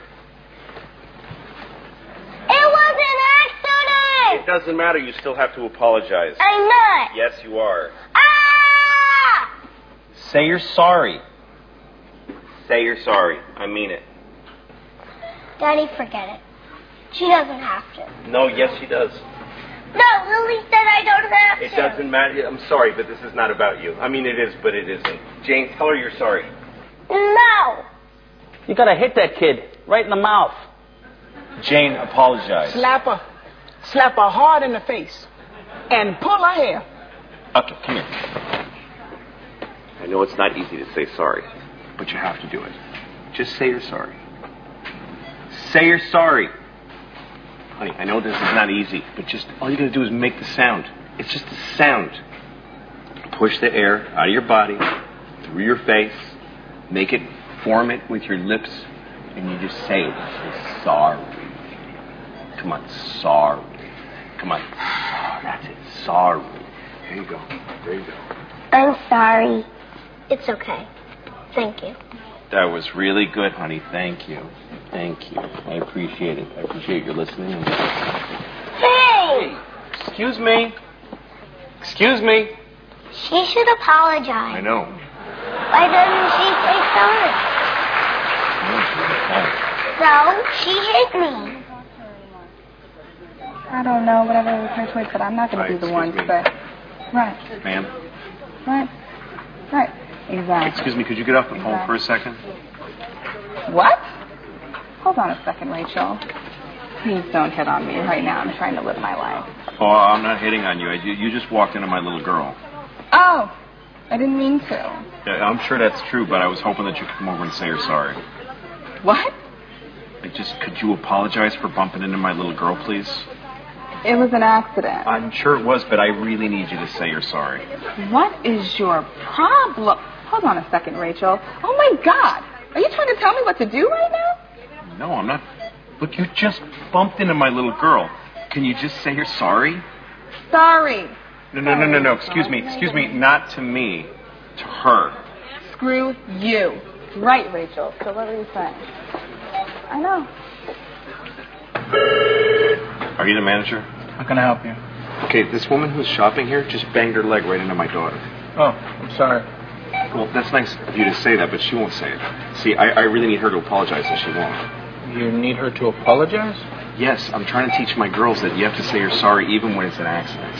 It was an accident. It doesn't matter. You still have to apologize. I'm not. Yes, you are. Ah! Say you're sorry. Say you're sorry. I mean it. Daddy, forget it. She doesn't have to. No, yes, she does. No, Lily said I don't have to. It doesn't matter. I'm sorry, but this is not about you. I mean, it is, but it isn't. Jane, tell her you're sorry. No. You gotta hit that kid right in the mouth. Jane, apologize. Slap her. Slap her hard in the face. And pull her hair. Okay, come here. I know it's not easy to say sorry, but you have to do it. Just say you're sorry. Say you're sorry. Honey, I know this is not easy, but just all you gotta do is make the sound. It's just a sound. Push the air out of your body, through your face, make it, form it with your lips, and you just say it. Say sorry. Come on, sorry. Come on. That's it. Sorry. There you go. There you go. I'm sorry. It's okay. Thank you. That was really good, honey. Thank you. Thank you. I appreciate it. I appreciate your listening. Hey! Excuse me. Excuse me. She should apologize. I know. Why doesn't she say sorry? So, she hit me. I don't know, whatever the person would, but I'm not going to be the one to say. Right. Ma'am. Right. Exactly. Excuse me, could you get off the phone for a second? What? Hold on a second, Rachel. Please don't hit on me right now. I'm trying to live my life. Oh, I'm not hitting on you. You just walked into my little girl. Oh, I didn't mean to. Yeah, I'm sure that's true, but I was hoping that you could come over and say you're sorry. What? Could you apologize for bumping into my little girl, please? It was an accident. I'm sure it was, but I really need you to say you're sorry. What is your problem? Hold on a second, Rachel. Oh, my God. Are you trying to tell me what to do right now? No, I'm not. Look, you just bumped into my little girl. Can you just say you're sorry? Sorry. No. Excuse me. Not to me. To her. Screw you. Right, Rachel. So what are you saying? I know. Are you the manager? How can I help you? Okay, this woman who's shopping here just banged her leg right into my daughter. Oh, I'm sorry. Well, that's nice of you to say that, but she won't say it. See, I really need her to apologize, and she won't. You need her to apologize? Yes, I'm trying to teach my girls that you have to say you're sorry even when it's an accident.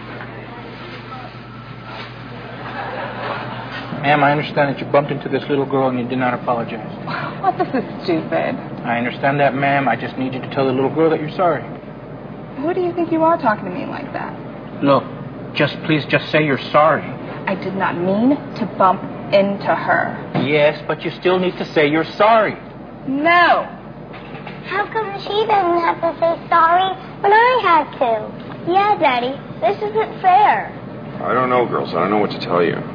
Ma'am, I understand that you bumped into this little girl and you did not apologize. What? This is stupid. I understand that, ma'am. I just need you to tell the little girl that you're sorry. Who do you think you are talking to me like that? Look, please just say you're sorry. I did not mean to bump into her. Yes, but you still need to say you're sorry. No. How come she doesn't have to say sorry when I had to? Yeah, Daddy, this isn't fair. I don't know, girls. I don't know what to tell you.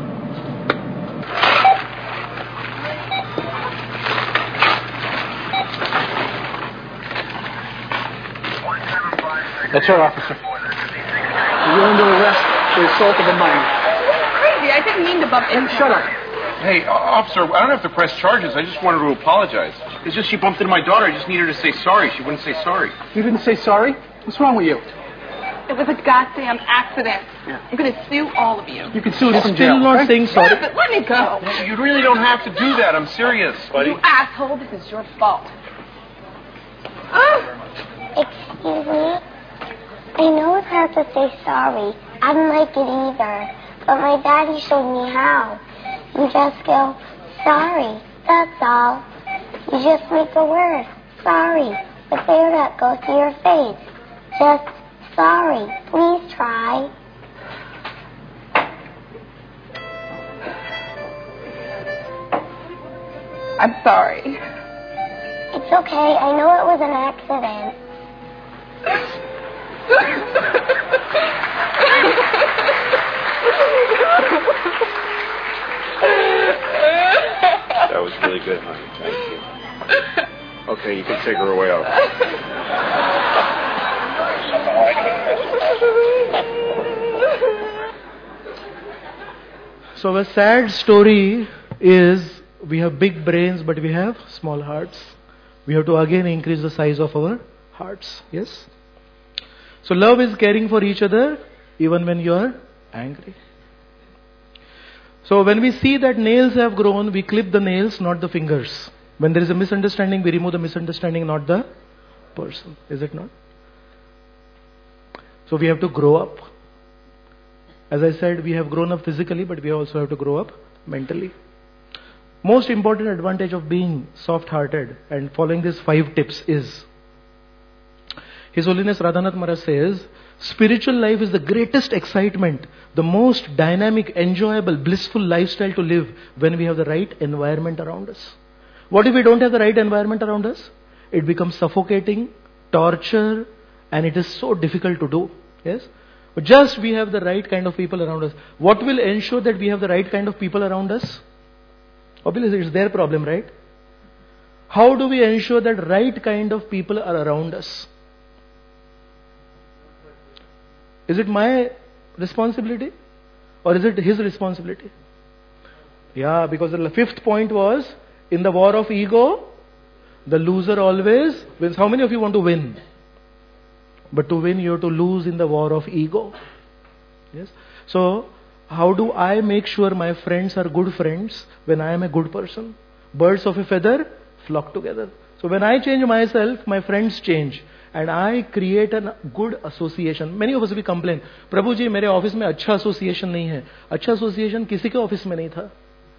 That's her, officer. You're under arrest for assault of a minor. Crazy. I didn't mean to bump into her. Shut up. Hey, officer, I don't have to press charges. I just wanted to apologize. It's just she bumped into my daughter. I just need her to say sorry. She wouldn't say sorry. You didn't say sorry? What's wrong with you? It was a goddamn accident. Yeah. I'm going to sue all of you. You can sue us from Still jail. not right? saying sorry. Yeah, but let me go. You really don't have to do that. I'm serious, buddy. You asshole. This is your fault. Excuse me? I know it's hard to say sorry. I don't like it either. But my daddy showed me how. You just go, sorry. That's all. You just make a word. Sorry. The air that goes to your face. Just sorry. Please try. I'm sorry. It's okay. I know it was an accident. That was really good, honey. Thank you. Okay, you can take her away out. So a sad story is we have big brains but we have small hearts. We have to again increase the size of our hearts. Yes? So love is caring for each other even when you are angry. So when we see that nails have grown, we clip the nails, not the fingers. When there is a misunderstanding, we remove the misunderstanding, not the person. Is it not? So we have to grow up. As I said, we have grown up physically, but we also have to grow up mentally. Most important advantage of being soft-hearted and following these 5 tips is, His Holiness Radhanath Maharaj says, spiritual life is the greatest excitement, the most dynamic, enjoyable, blissful lifestyle to live when we have the right environment around us. What if we don't have the right environment around us? It becomes suffocating, torture, and it is so difficult to do. Yes? But just we have the right kind of people around us. What will ensure that we have the right kind of people around us? Obviously, it's their problem, right? How do we ensure that right kind of people are around us? Is it my responsibility or is it his responsibility? Yeah, because the fifth point was, in the war of ego, the loser always wins. How many of you want to win? But to win, you have to lose in the war of ego. Yes. So, how do I make sure my friends are good friends when I am a good person? Birds of a feather flock together. So when I change myself, my friends change. And I create a good association. Many of us will complain, प्रभु जी मेरे office में अच्छा association नहीं है. अच्छा association किसी के office में नहीं था.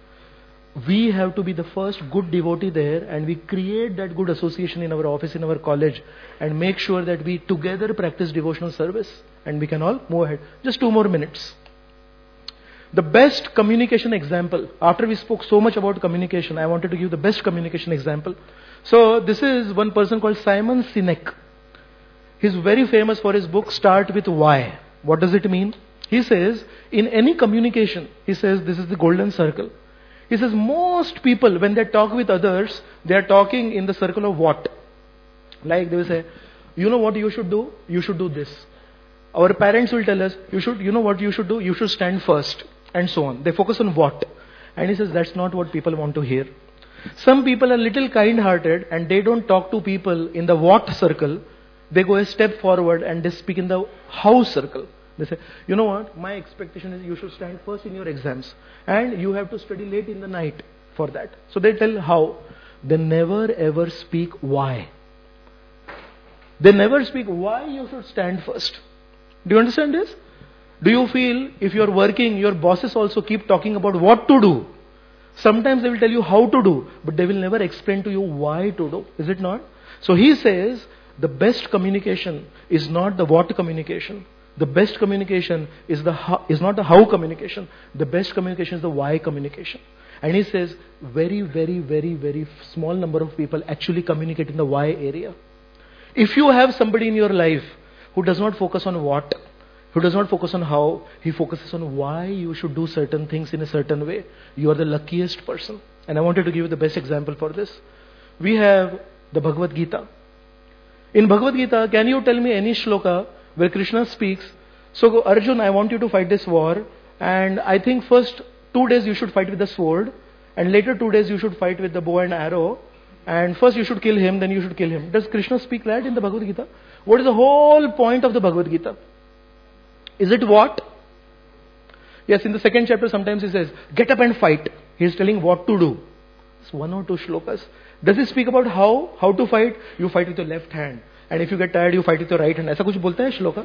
We have to be the first good devotee there, and we create that good association in our office, in our college, and make sure that we together practice devotional service, and we can all move ahead. Just 2 more minutes. The best communication example, after we spoke so much about communication, I wanted to give the best communication example. So this is one person called Simon Sinek. He's very famous for his book, Start With Why. What does it mean? He says, in any communication, he says this is the golden circle. He says most people, when they talk with others, they are talking in the circle of what? Like they will say, you know what you should do? You should do this. Our parents will tell us, you know what you should do? You should stand first. And so on. They focus on what? And he says that's not what people want to hear. Some people are little kind-hearted and they don't talk to people in the what circle. They go a step forward and they speak in the how circle. They say, you know what, my expectation is you should stand first in your exams and you have to study late in the night for that. So they tell how. They never ever speak why. They never speak why you should stand first. Do you understand this? Do you feel if you are working, your bosses also keep talking about what to do? Sometimes they will tell you how to do, but they will never explain to you why to do. Is it not? So he says, the best communication is not the what communication. The best communication is not the how communication. The best communication is the why communication. And he says, very, very, very, very small number of people actually communicate in the why area. If you have somebody in your life who does not focus on what, who does not focus on how, he focuses on why you should do certain things in a certain way, you are the luckiest person. And I wanted to give you the best example for this. We have the Bhagavad Gita. In Bhagavad Gita, can you tell me any shloka where Krishna speaks, so Arjun, I want you to fight this war, and I think first 2 days you should fight with the sword, and later 2 days you should fight with the bow and arrow, and first you should kill him, then you should kill him. Does Krishna speak that in the Bhagavad Gita? What is the whole point of the Bhagavad Gita? Is it what? Yes, in the second chapter sometimes he says, get up and fight. He is telling what to do. It's 1 or 2 shlokas. Does he speak about how to fight? You fight with your left hand. And if you get tired, you fight with your right hand. ऐसा कुछ बोलता है shloka?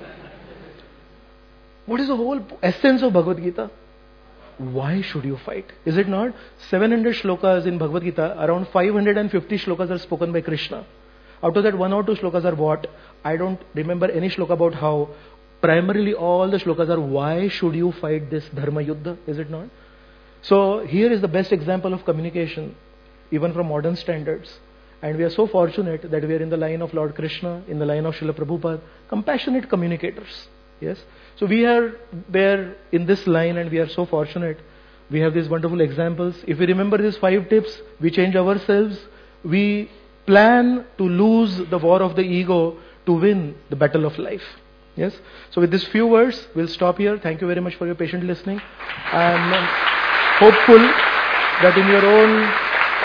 What is the whole essence of Bhagavad Gita? Why should you fight? Is it not? 700 shlokas in Bhagavad Gita, around 550 shlokas are spoken by Krishna. Out of that, 1 or 2 shlokas are what? I don't remember any shloka about how. Primarily all the shlokas are why should you fight this dharma yuddha? Is it not? So here is the best example of communication, even from modern standards. And we are so fortunate that we are in the line of Lord Krishna, in the line of Srila Prabhupada, compassionate communicators. Yes. So we are there in this line and we are so fortunate. We have these wonderful examples. If we remember these 5 tips, we change ourselves. We plan to lose the war of the ego to win the battle of life. Yes. So with these few words, we'll stop here. Thank you very much for your patient listening. I'm hopeful that in your own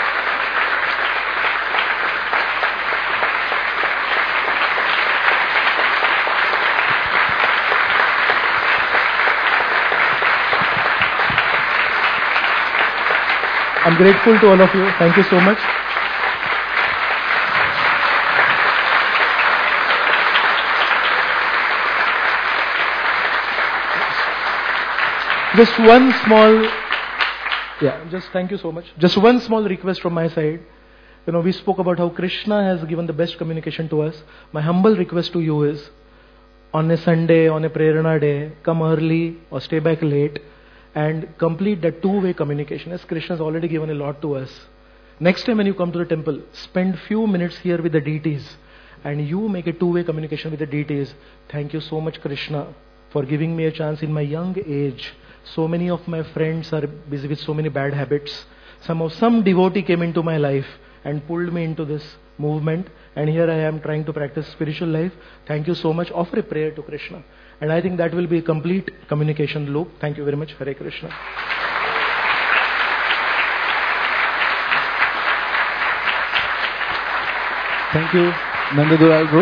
I'm grateful to all of you. Thank you so much. Just one small, thank you so much. Just one small request from my side. We spoke about how Krishna has given the best communication to us. My humble request to you is, on a Sunday, on a Prerana day, come early or stay back late and complete that 2-way communication, as Krishna has already given a lot to us. Next time when you come to the temple, spend few minutes here with the deities and you make a 2-way communication with the deities. Thank you so much, Krishna, for giving me a chance in my young age. So many of my friends are busy with so many bad habits. Some devotee came into my life and pulled me into this movement, and here I am trying to practice spiritual life. Thank you so much. Offer a prayer to Krishna. And I think that will be a complete communication loop. Thank you very much. Hare Krishna. Thank you, Nandadulal Guru.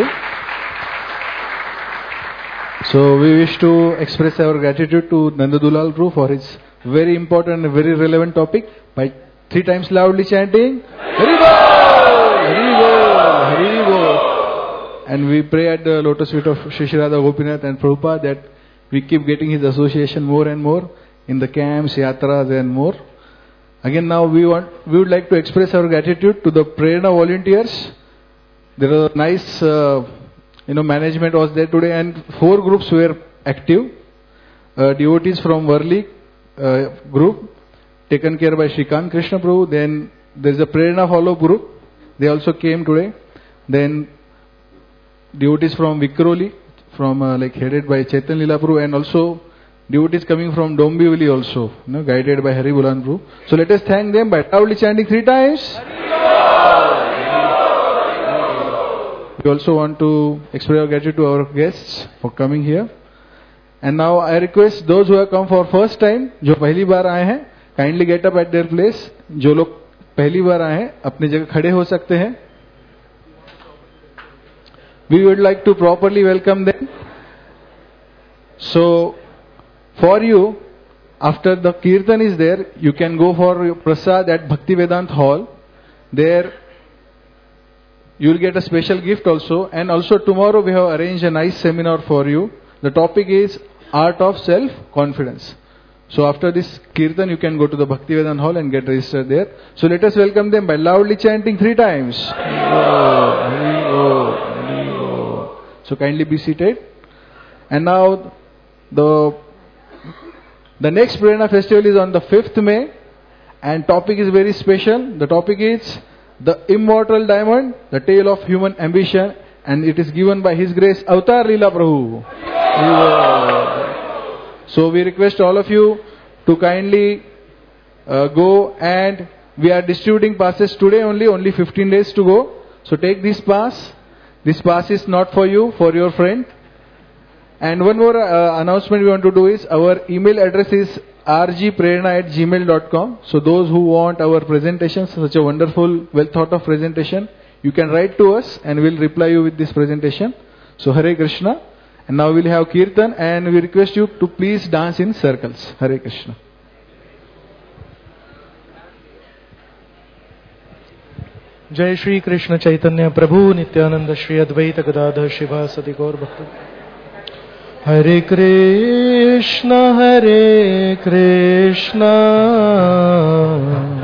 So we wish to express our gratitude to Nandadulal Guru for his very important and very relevant topic by 3 times loudly chanting Hari Bol, Hari Bol, Hari Bol. And we pray at the lotus feet of Shri Radha Gopinath and Prabhupada that we keep getting his association more and more in the camps, yatras and more. Again now we would like to express our gratitude to the Prerna volunteers. There was a nice management was there today and 4 groups were active. Devotees from Varli group taken care by Shrikant Krishna Prabhu. Then there is a Prerna Follow group. They also came today. Then devotees from Vikroli, from headed by Chaitanya Lila Prabhu, and also devotees coming from Dombivli also, guided by Hari Bulan Prabhu. So let us thank them by loudly chanting 3 times. We also want to express our gratitude to our guests for coming here. And now I request those who have come for first time, जो पहली बार आए हैं, kindly get up at their place. जो लोग पहली बार आए हैं, अपनी जगह खड़े हो सकते हैं. We would like to properly welcome them. So, for you, after the kirtan is there, you can go for your prasad at Bhaktivedanta Hall. There, you will get a special gift also. And also tomorrow we have arranged a nice seminar for you. The topic is Art of Self-Confidence. So after this kirtan, you can go to the Bhaktivedanta Hall and get registered there. So let us welcome them by loudly chanting 3 times. So kindly be seated. And now the next Prerna festival is on the 5th May. And topic is very special. The topic is The Immortal Diamond, the Tale of Human Ambition. And it is given by His Grace Avatar Leela Prabhu. So we request all of you to kindly go, and we are distributing passes today only 15 days to go. So take this pass. This pass is not for you, for your friend. And one more announcement we want to do is our email address is rgprerna@gmail.com. So those who want our presentation, such a wonderful, well thought of presentation, you can write to us and we'll reply you with this presentation. So Hare Krishna. And now we'll have Kirtan, and we request you to please dance in circles. Hare Krishna. Jai Shri Krishna Chaitanya Prabhu Nityananda Shri Advaita Gadadhar Shivasati Gaur Bhakta. Hare Krishna Hare Krishna